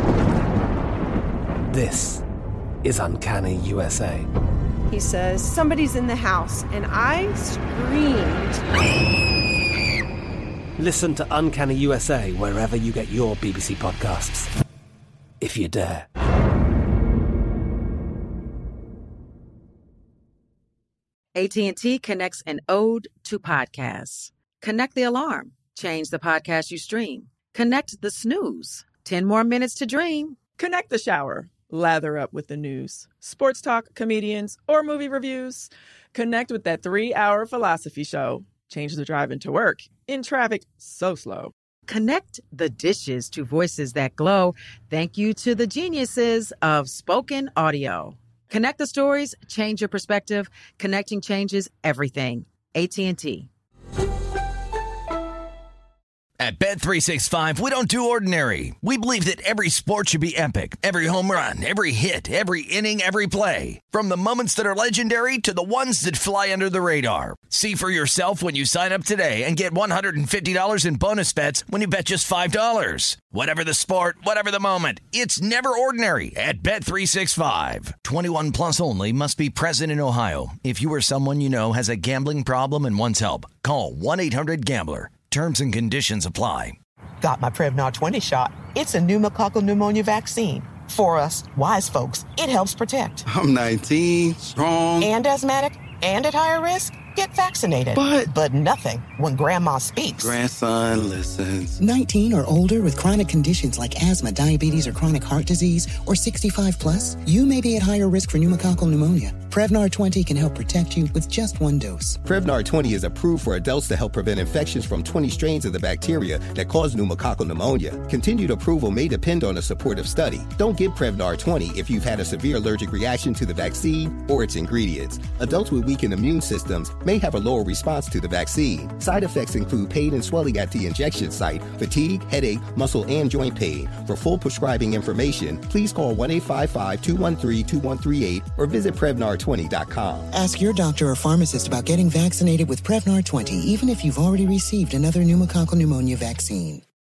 This is Uncanny U S A. He says, somebody's in the house, and I screamed. Listen to Uncanny U S A wherever you get your B B C podcasts, if you dare. A T and T connects an ode to podcasts. Connect the alarm. Change the podcast you stream. Connect the snooze. ten more minutes to dream. Connect the shower. Lather up with the news, sports talk, comedians, or movie reviews. Connect with that three-hour philosophy show. Change the drive into work in traffic so slow. Connect the dishes to voices that glow. Thank you to the geniuses of spoken audio. Connect the stories, change your perspective. Connecting changes everything. A T and T. At Bet three sixty-five, we don't do ordinary. We believe that every sport should be epic. Every home run, every hit, every inning, every play. From the moments that are legendary to the ones that fly under the radar. See for yourself when you sign up today and get one hundred fifty dollars in bonus bets when you bet just five dollars. Whatever the sport, whatever the moment, it's never ordinary at Bet three sixty-five. twenty-one plus only. Must be present in Ohio. If you or someone you know has a gambling problem and wants help, call one eight hundred gambler. Terms and conditions apply. Got my Prevnar twenty shot. It's a pneumococcal pneumonia vaccine. For us, wise folks, it helps protect. I'm nineteen, strong. And asthmatic and at higher risk? Get vaccinated. But- But nothing when grandma speaks. Grandson listens. nineteen or older with chronic conditions like asthma, diabetes, or chronic heart disease, or sixty-five plus, you may be at higher risk for pneumococcal pneumonia. Prevnar twenty can help protect you with just one dose. Prevnar twenty is approved for adults to help prevent infections from twenty strains of the bacteria that cause pneumococcal pneumonia. Continued approval may depend on a supportive study. Don't give Prevnar twenty if you've had a severe allergic reaction to the vaccine or its ingredients. Adults with weakened immune systems may have a lower response to the vaccine. Side effects include pain and swelling at the injection site, fatigue, headache, muscle, and joint pain. For full prescribing information, please call one eight five five, two one three, two one three eight or visit Prevnar twenty dot com. Ask your doctor or pharmacist about getting vaccinated with Prevnar twenty, even if you've already received another pneumococcal pneumonia vaccine.